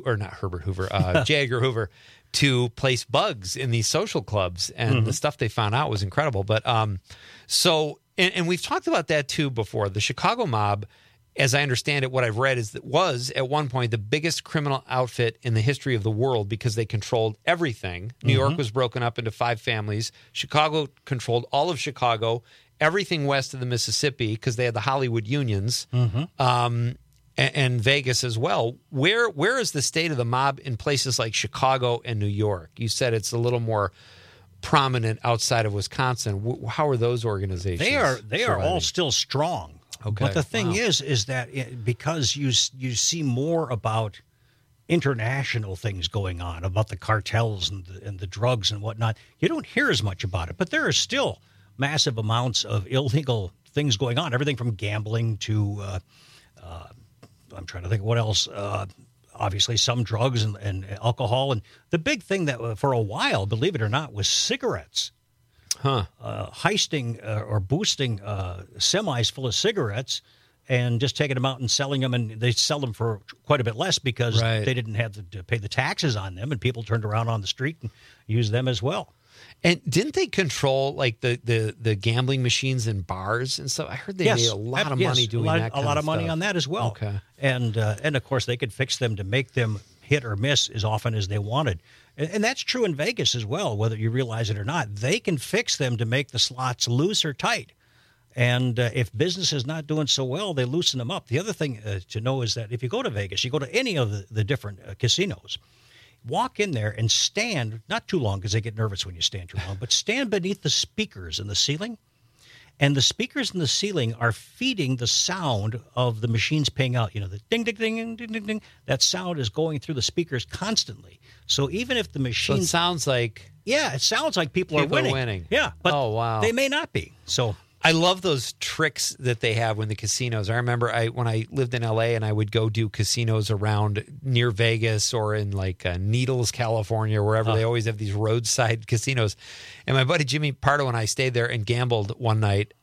J. Edgar Hoover to place bugs in these social clubs. And the stuff they found out was incredible. But and we've talked about that too before. The Chicago mob, as I understand it, what I've read was at one point the biggest criminal outfit in the history of the world because they controlled everything. New York was broken up into 5 families. Chicago controlled all of Chicago, everything west of the Mississippi because they had the Hollywood unions, and Vegas as well. Where is the state of the mob in places like Chicago and New York? You said it's a little more prominent outside of Wisconsin. How are those organizations? They are all still strong. Okay. But the thing is that because you see more about international things going on, about the cartels and the drugs and whatnot, you don't hear as much about it. But there are still massive amounts of illegal things going on, everything from gambling to, I'm trying to think what else, obviously some drugs and alcohol. And the big thing that for a while, believe it or not, was cigarettes. Heisting or boosting semis full of cigarettes and just taking them out and selling them, and they sell them for quite a bit less because they didn't have to pay the taxes on them, and people turned around on the street and used them as well. And didn't they control like the gambling machines in bars and stuff? I heard they made a lot of money doing that. A lot of money on that as well. Okay, and of course they could fix them to make them hit or miss as often as they wanted. And that's true in Vegas as well, whether you realize it or not. They can fix them to make the slots loose or tight. And if business is not doing so well, they loosen them up. The other thing to know is that if you go to Vegas, you go to any of the different casinos, walk in there and stand, not too long because they get nervous when you stand too long, but stand beneath the speakers in the ceiling. And the speakers in the ceiling are feeding the sound of the machines paying out. The ding, ding, ding, ding, ding, ding. That sound is going through the speakers constantly. So even if the machine... So it sounds like... Yeah, it sounds like people are winning. Yeah, but they may not be. So I love those tricks that they have when the casinos. I remember when I lived in L.A. and I would go do casinos around near Vegas or in like Needles, California, wherever. They always have these roadside casinos. And my buddy Jimmy Pardo and I stayed there and gambled one night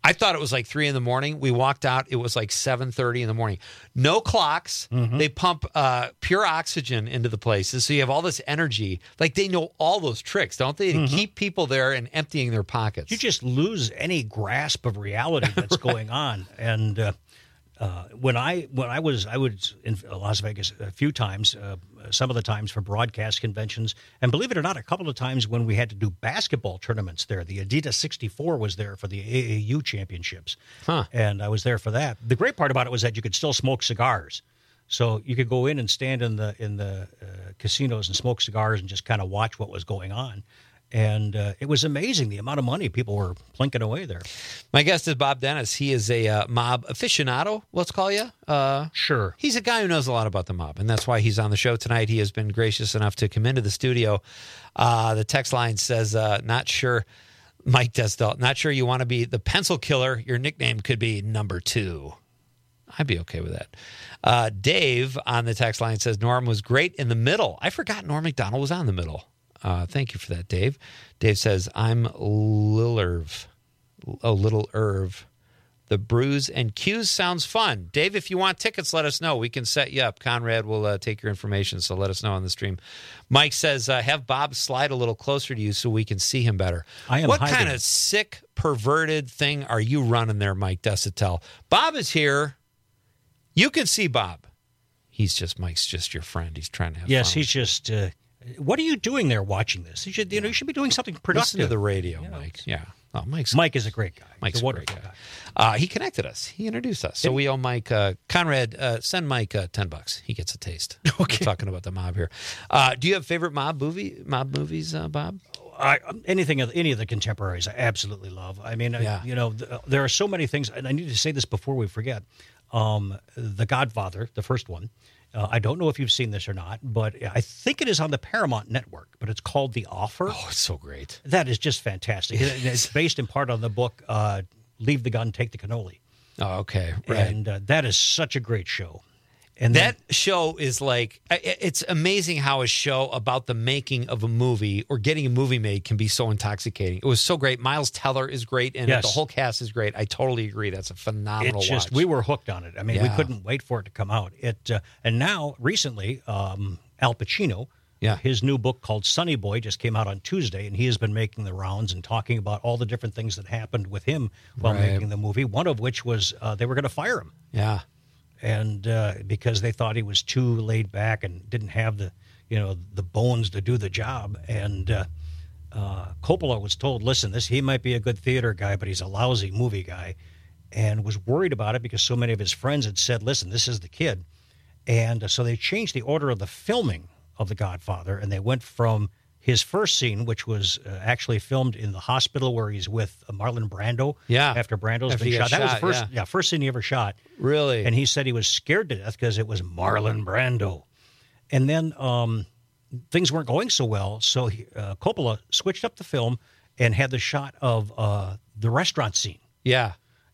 I thought it was like 3 a.m. We walked out. It was like 7:30 in the morning. No clocks. Mm-hmm. They pump pure oxygen into the places. So you have all this energy. Like they know all those tricks, don't they? To keep people there and emptying their pockets. You just lose any grasp of reality that's going on. And when I was in Las Vegas a few times, some of the times for broadcast conventions, and believe it or not, a couple of times when we had to do basketball tournaments there. The Adidas 64 was there for the AAU championships, and I was there for that. The great part about it was that you could still smoke cigars, so you could go in and stand in the casinos and smoke cigars and just kind of watch what was going on. And it was amazing the amount of money people were plinking away there. My guest is Bob Dennis. He is a mob aficionado, let's call you. Sure. He's a guy who knows a lot about the mob, and that's why he's on the show tonight. He has been gracious enough to come into the studio. The text line says, not sure, Mike Desdell, not sure you want to be the pencil killer. Your nickname could be number 2. I'd be okay with that. Dave on the text line says, Norm was great in the middle. I forgot Norm Macdonald was on the middle. Thank you for that, Dave. Dave says, I'm Little Irv. The Brews and Q's sounds fun. Dave, if you want tickets, let us know. We can set you up. Conrad will take your information, so let us know on the stream. Mike says, have Bob slide a little closer to you so we can see him better. What kind of sick, perverted thing are you running there, Mike Desitel? Bob is here. You can see Bob. Mike's just your friend. He's trying to have fun. Yes, he's just... what are you doing there watching this? You should be doing something productive. Listen to the radio, Mike. Yeah. Oh, Mike is a great guy. Mike's a great guy. He connected us. He introduced us. So we owe Mike, Conrad, send Mike $10. He gets a taste. Okay. We're talking about the mob here. Do you have favorite mob movies, Bob? Any of the contemporaries I absolutely love. I mean, there are so many things, and I need to say this before we forget. The Godfather, the first one. I don't know if you've seen this or not, but I think it is on the Paramount Network, but it's called The Offer. Oh, it's so great. That is just fantastic. It's based in part on the book, Leave the Gun, Take the Cannoli. Oh, okay. Right. And that is such a great show. And that show is like, it's amazing how a show about the making of a movie or getting a movie made can be so intoxicating. It was so great. Miles Teller is great, and the whole cast is great. I totally agree. That's a phenomenal watch. We were hooked on it. I mean, we couldn't wait for it to come out. And now, recently, Al Pacino, his new book called Sonny Boy just came out on Tuesday, and he has been making the rounds and talking about all the different things that happened with him while making the movie, one of which was they were going to fire him. Yeah. And because they thought he was too laid back and didn't have the bones to do the job. And Coppola was told, listen, he might be a good theater guy, but he's a lousy movie guy, and was worried about it because so many of his friends had said, listen, this is the kid. And so they changed the order of the filming of The Godfather, and they went from his first scene, which was actually filmed in the hospital where he's with Marlon Brando. Yeah. After Brando's been shot. That was the first scene he ever shot. Really? And he said he was scared to death because it was Marlon Brando. And then things weren't going so well, so Coppola switched up the film and had the shot of the restaurant scene. Yeah.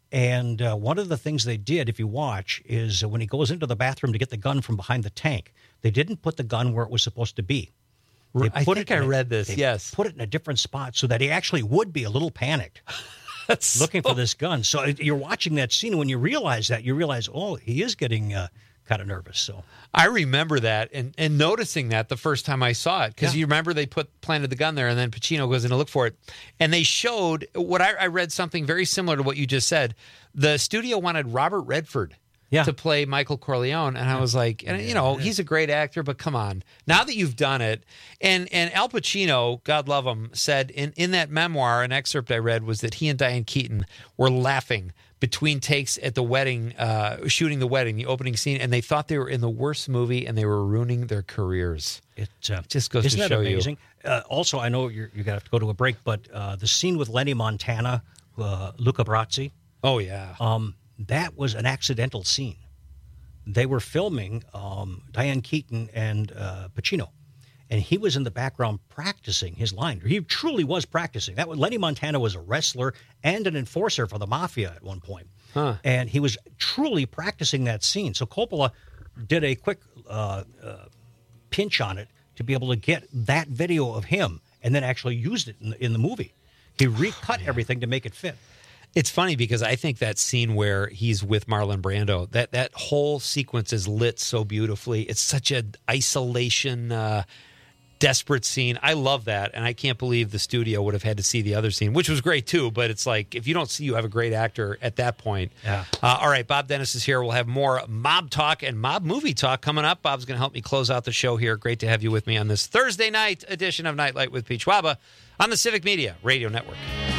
And one of the things they did, if you watch, is when he goes into the bathroom to get the gun from behind the tank, they didn't put the gun where it was supposed to be. I think I read this, yes. Put it in a different spot so that he actually would be a little panicked looking for this gun. So you're watching that scene, and when you realize that, you realize, oh, he is getting kind of nervous. So I remember that and noticing that the first time I saw it, because you remember they planted the gun there, and then Pacino goes in to look for it. And they showed what I read something very similar to what you just said. The studio wanted Robert Redford to play Michael Corleone. And I was like, he's a great actor, but come on. Now that you've done it, and Al Pacino, God love him, said in that memoir, an excerpt I read was that he and Diane Keaton were laughing between takes at the wedding, shooting the wedding, the opening scene, and they thought they were in the worst movie and they were ruining their careers. It just goes to show that amazing? Also, I know you got to go to a break, but the scene with Lenny Montana, Luca Brasi. Oh, yeah. That was an accidental scene. They were filming Diane Keaton and Pacino, and he was in the background practicing his line. He truly was practicing. Lenny Montana was a wrestler and an enforcer for the mafia at one point, and he was truly practicing that scene. So Coppola did a quick pinch on it to be able to get that video of him, and then actually used it in the movie. He recut everything to make it fit. It's funny because I think that scene where he's with Marlon Brando, that whole sequence is lit so beautifully. It's such an isolation, desperate scene. I love that, and I can't believe the studio would have had to see the other scene, which was great too, but it's like, if you don't see you have a great actor at that point. Yeah. All right, Bob Dennis is here. We'll have more mob talk and mob movie talk coming up. Bob's going to help me close out the show here. Great to have you with me on this Thursday night edition of Nightlight with Pete Schwaba on the Civic Media Radio Network.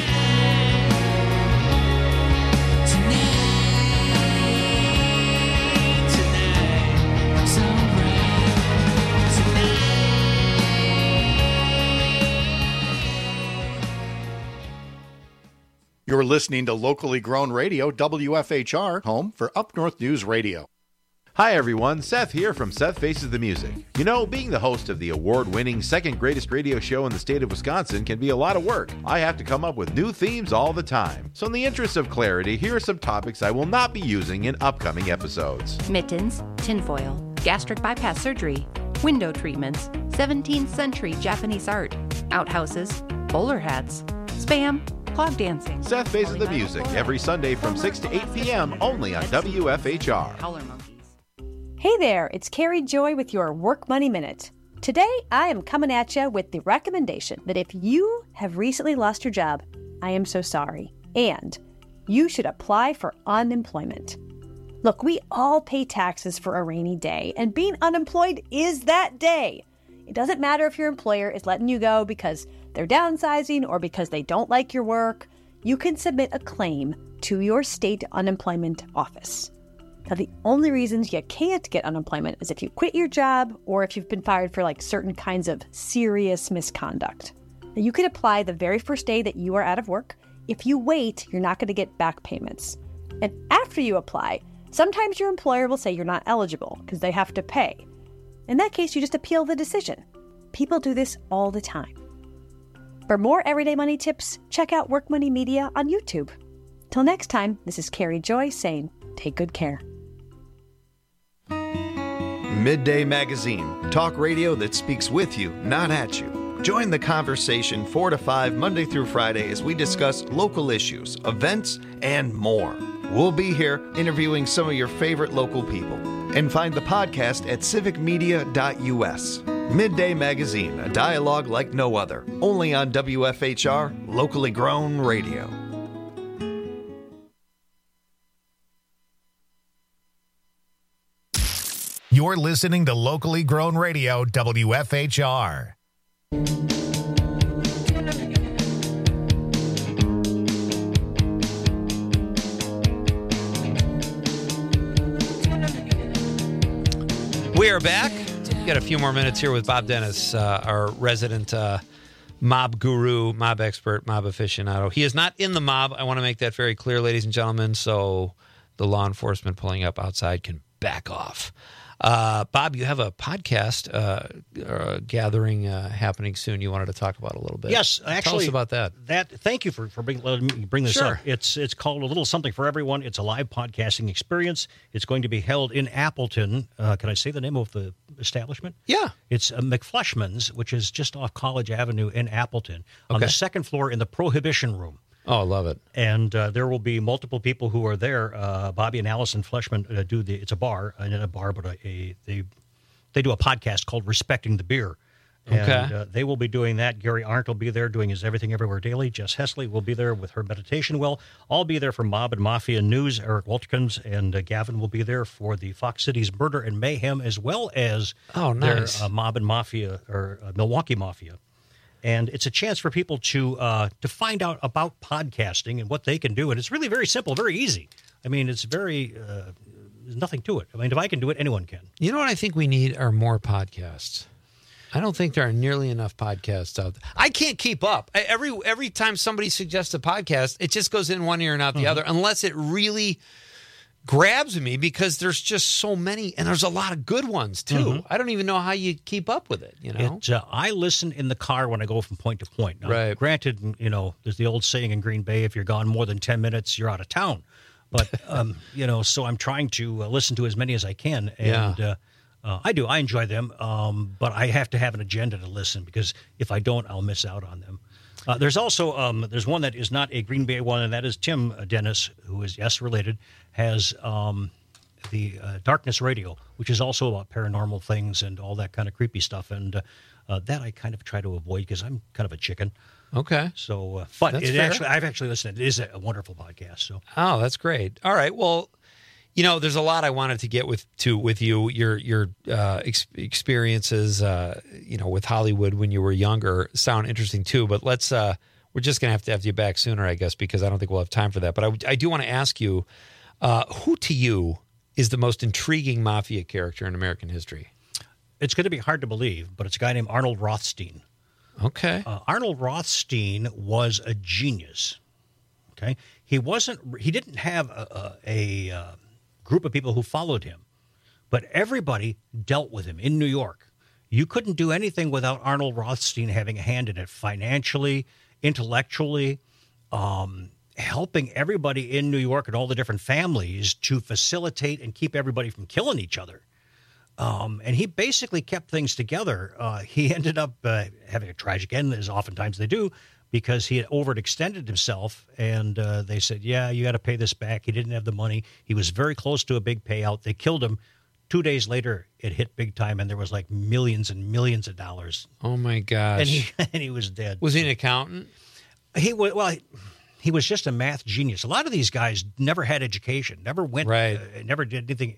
You're listening to locally grown radio, WFHR, home for Up North News Radio. Hi everyone, Seth here from Seth Faces the Music. You know, being the host of the award-winning second greatest radio show in the state of Wisconsin can be a lot of work. I have to come up with new themes all the time. So in the interest of clarity, here are some topics I will not be using in upcoming episodes. Mittens, tinfoil, gastric bypass surgery, window treatments, 17th century Japanese art, outhouses, bowler hats, spam, clog dancing. Seth Faces the Music, every Sunday from 6 to 8 p.m. only on WFHR. Hey there, it's Carrie Joy with your Work Money Minute. Today, I am coming at you with the recommendation that if you have recently lost your job, I am so sorry, and you should apply for unemployment. Look, we all pay taxes for a rainy day, and being unemployed is that day. It doesn't matter if your employer is letting you go because they're downsizing or because they don't like your work. You can submit a claim to your state unemployment office. Now, the only reasons you can't get unemployment is if you quit your job or if you've been fired for certain kinds of serious misconduct. Now, you can apply the very first day that you are out of work. If you wait, you're not going to get back payments. And after you apply, sometimes your employer will say you're not eligible because they have to pay. In that case, you just appeal the decision. People do this all the time. For more everyday money tips, check out Work Money Media on YouTube. Till next time, this is Carrie Joy saying, take good care. Midday Magazine, talk radio that speaks with you, not at you. Join the conversation 4 to 5 Monday through Friday as we discuss local issues, events, and more. We'll be here interviewing some of your favorite local people. And find the podcast at civicmedia.us. Midday Magazine, a dialogue like no other. Only on WFHR, locally grown radio. You're listening to locally grown radio, WFHR. We are back. We got a few more minutes here with Bob Dennis, our resident mob guru, mob expert, mob aficionado. He is not in the mob. I want to make that very clear, ladies and gentlemen, so the law enforcement pulling up outside can back off. Bob, you have a podcast gathering happening soon. You wanted to talk about a little bit. Yes, actually. Tell us about that. Thank you for letting me bring this up. It's called A Little Something for Everyone. It's a live podcasting experience. It's going to be held in Appleton. Can I say the name of the establishment? Yeah. It's McFleshman's, which is just off College Avenue in Appleton, on the second floor in the Prohibition Room. Oh, I love it. And there will be multiple people who are there. Bobby and Allison Fleshman it's a bar, and in a bar, but they do a podcast called Respecting the Beer. And they will be doing that. Gary Arndt will be there doing his Everything Everywhere Daily. Jess Hesley will be there with her meditation well. I'll be there for Mob and Mafia News. Eric Walterkins and Gavin will be there for the Fox Cities Murder and Mayhem, as well as their Mob and Mafia, or Milwaukee Mafia. And it's a chance for people to find out about podcasting and what they can do. And it's really very simple, very easy. I mean, it's very, there's nothing to it. I mean, if I can do it, anyone can. You know what I think we need are more podcasts. I don't think there are nearly enough podcasts out there. I can't keep up. Every time somebody suggests a podcast, it just goes in one ear and out the other, unless it really grabs me, because there's just so many, and there's a lot of good ones too. I don't even know how you keep up with it. You know, I listen in the car when I go from point to point. Now, right. Granted, there's the old saying in Green Bay: if you're gone more than 10 minutes, you're out of town. But so I'm trying to listen to as many as I can, and I do. I enjoy them, but I have to have an agenda to listen, because if I don't, I'll miss out on them. There's also there's one that is not a Green Bay one, and that is Tim Dennis, who is, yes, related, has the Darkness Radio, which is also about paranormal things and all that kind of creepy stuff. And that I kind of try to avoid because I'm kind of a chicken. Okay. So, but That's fair. I've actually listened. It is a wonderful podcast. So. Oh, that's great. All right. Well, there's a lot I wanted to get with you. Your experiences, with Hollywood when you were younger sound interesting too. But let's. We're just gonna have to have you back sooner, I guess, because I don't think we'll have time for that. But I do want to ask you, who to you is the most intriguing mafia character in American history? It's going to be hard to believe, but it's a guy named Arnold Rothstein. Okay. Arnold Rothstein was a genius. Okay. He didn't have a group of people who followed him, but everybody dealt with him in New York. You couldn't do anything without Arnold Rothstein having a hand in it financially, intellectually, helping everybody in New York and all the different families to facilitate and keep everybody from killing each other. And he basically kept things together. He ended up having a tragic end, as oftentimes they do, because he had overextended himself, and they said, yeah, you got to pay this back. He didn't have the money. He was very close to a big payout. They killed him. 2 days later, it hit big time, and there was like millions and millions of dollars. Oh, my gosh. And he was dead. Was he an accountant? He was just a math genius. A lot of these guys never had education, never went, never did anything.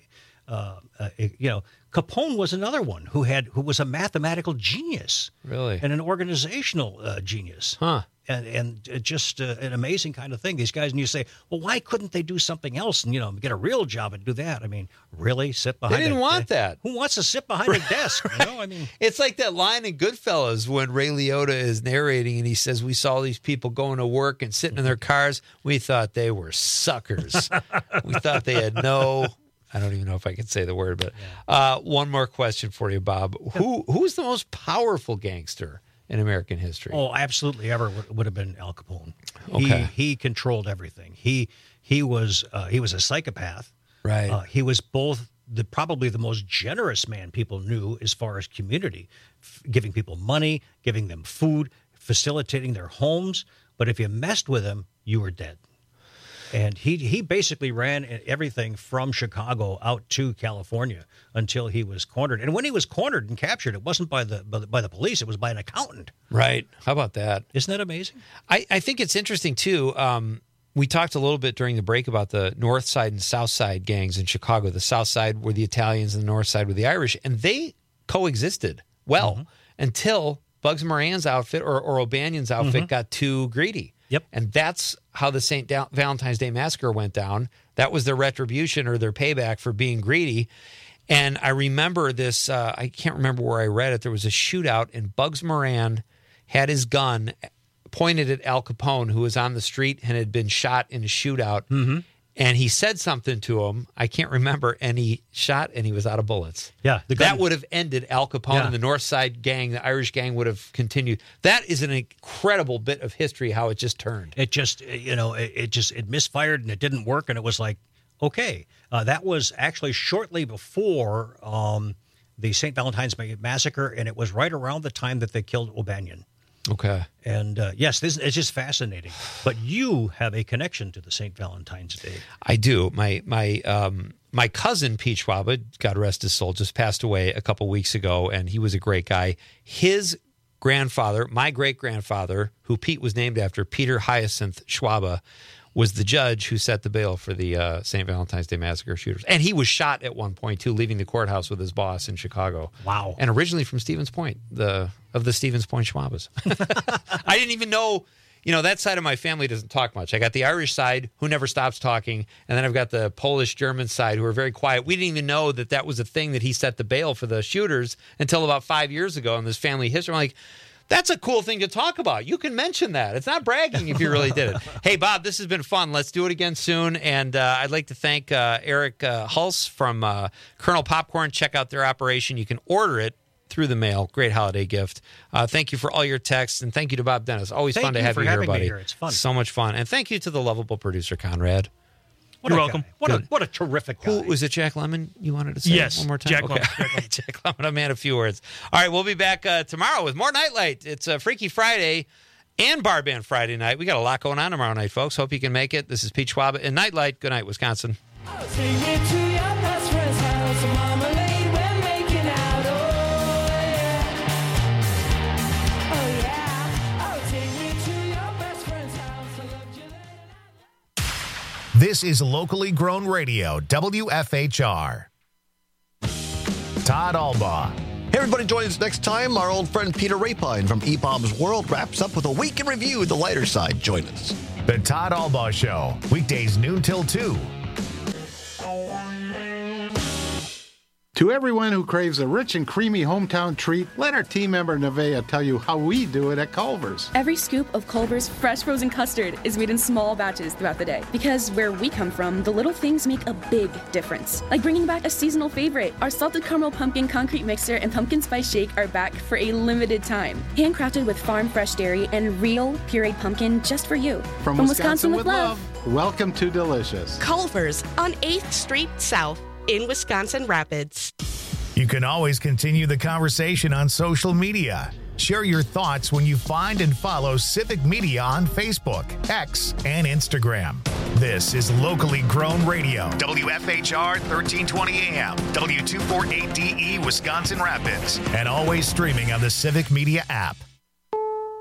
Capone was another one who was a mathematical genius, really, and an organizational genius, and just an amazing kind of thing. These guys, and you say, well, why couldn't they do something else and get a real job and do that? I mean, really sit behind? They didn't want that. Who wants to sit behind a desk? I mean, it's like that line in Goodfellas when Ray Liotta is narrating and he says, "We saw these people going to work and sitting in their cars. We thought they were suckers. We thought they had no." I don't even know if I can say the word, but one more question for you, Bob. Who's the most powerful gangster in American history? Oh, absolutely ever would have been Al Capone. Okay. He controlled everything. He was a psychopath. Right. He was both probably the most generous man people knew as far as community, giving people money, giving them food, facilitating their homes. But if you messed with him, you were dead. And he basically ran everything from Chicago out to California until he was cornered. And when he was cornered and captured, it wasn't by the police; it was by an accountant. Right? How about that? Isn't that amazing? I think it's interesting too. We talked a little bit during the break about the North Side and South Side gangs in Chicago. The South Side were the Italians, and the North Side were the Irish, and they coexisted well until Bugs Moran's outfit or O'Banion's outfit got too greedy. Yep. And that's how the St. Valentine's Day Massacre went down. That was their retribution or their payback for being greedy. And I remember this, I can't remember where I read it. There was a shootout, and Bugs Moran had his gun pointed at Al Capone, who was on the street and had been shot in a shootout. Mm-hmm. And he said something to him. I can't remember. And he shot, and he was out of bullets. Yeah. That would have ended Al Capone and the North Side gang. The Irish gang would have continued. That is an incredible bit of history, how it just turned. It just, it misfired, and it didn't work. And it was like, okay. That was actually shortly before the St. Valentine's Day Massacre, and it was right around the time that they killed O'Banion. Okay. And yes, it's just fascinating. But you have a connection to the St. Valentine's Day. I do. My cousin, Pete Schwaba, God rest his soul, just passed away a couple weeks ago, and he was a great guy. His grandfather, my great-grandfather, who Pete was named after, Peter Hyacinth Schwaba, was the judge who set the bail for the St. Valentine's Day Massacre shooters. And he was shot at one point, too, leaving the courthouse with his boss in Chicago. Wow. And originally from Stevens Point, of the Stevens Point Schwabas. I didn't even know, that side of my family doesn't talk much. I got the Irish side, who never stops talking, and then I've got the Polish-German side, who are very quiet. We didn't even know that was a thing, that he set the bail for the shooters until about 5 years ago in this family history. I'm like, that's a cool thing to talk about. You can mention that. It's not bragging if you really did it. Hey, Bob, this has been fun. Let's do it again soon. And I'd like to thank Eric Hulse from Colonel Popcorn. Check out their operation. You can order it through the mail. Great holiday gift. Thank you for all your texts, and thank you to Bob Dennis. Always fun to have you here, buddy. It's fun. So much fun. And thank you to the lovable producer, Conrad. You're welcome. What a terrific guy. Was it Jack Lemmon you wanted to say yes, one more time? Jack okay. Lemmon. Jack Lemmon, a man of few words. All right, we'll be back tomorrow with more Nightlight. It's Freaky Friday, and Bar Band Friday night. We got a lot going on tomorrow night, folks. Hope you can make it. This is Pete Schwab and Nightlight. Good night, Wisconsin. Take me to your best friend's house, marmalade, we're making out, oh yeah. Oh yeah, oh take me to your best friend's house, I loved you then. This is locally grown radio, WFHR. Todd Albaugh. Hey, everybody, join us next time. Our old friend Peter Rapine from E-Bombs World wraps up with a week in review, the lighter side. Join us. The Todd Albaugh Show, weekdays noon till 2. To everyone who craves a rich and creamy hometown treat, let our team member Nevaeh tell you how we do it at Culver's. Every scoop of Culver's fresh frozen custard is made in small batches throughout the day. Because where we come from, the little things make a big difference. Like bringing back a seasonal favorite. Our salted caramel pumpkin concrete mixer and pumpkin spice shake are back for a limited time. Handcrafted with farm fresh dairy and real pureed pumpkin just for you. From Wisconsin with love. Welcome to Delicious. Culver's on 8th Street South in Wisconsin Rapids. You can always continue the conversation on social media. Share your thoughts when you find and follow Civic Media on Facebook, X, and Instagram. This is locally grown radio, WFHR 1320 AM, W248DE Wisconsin Rapids, and always streaming on the Civic Media app.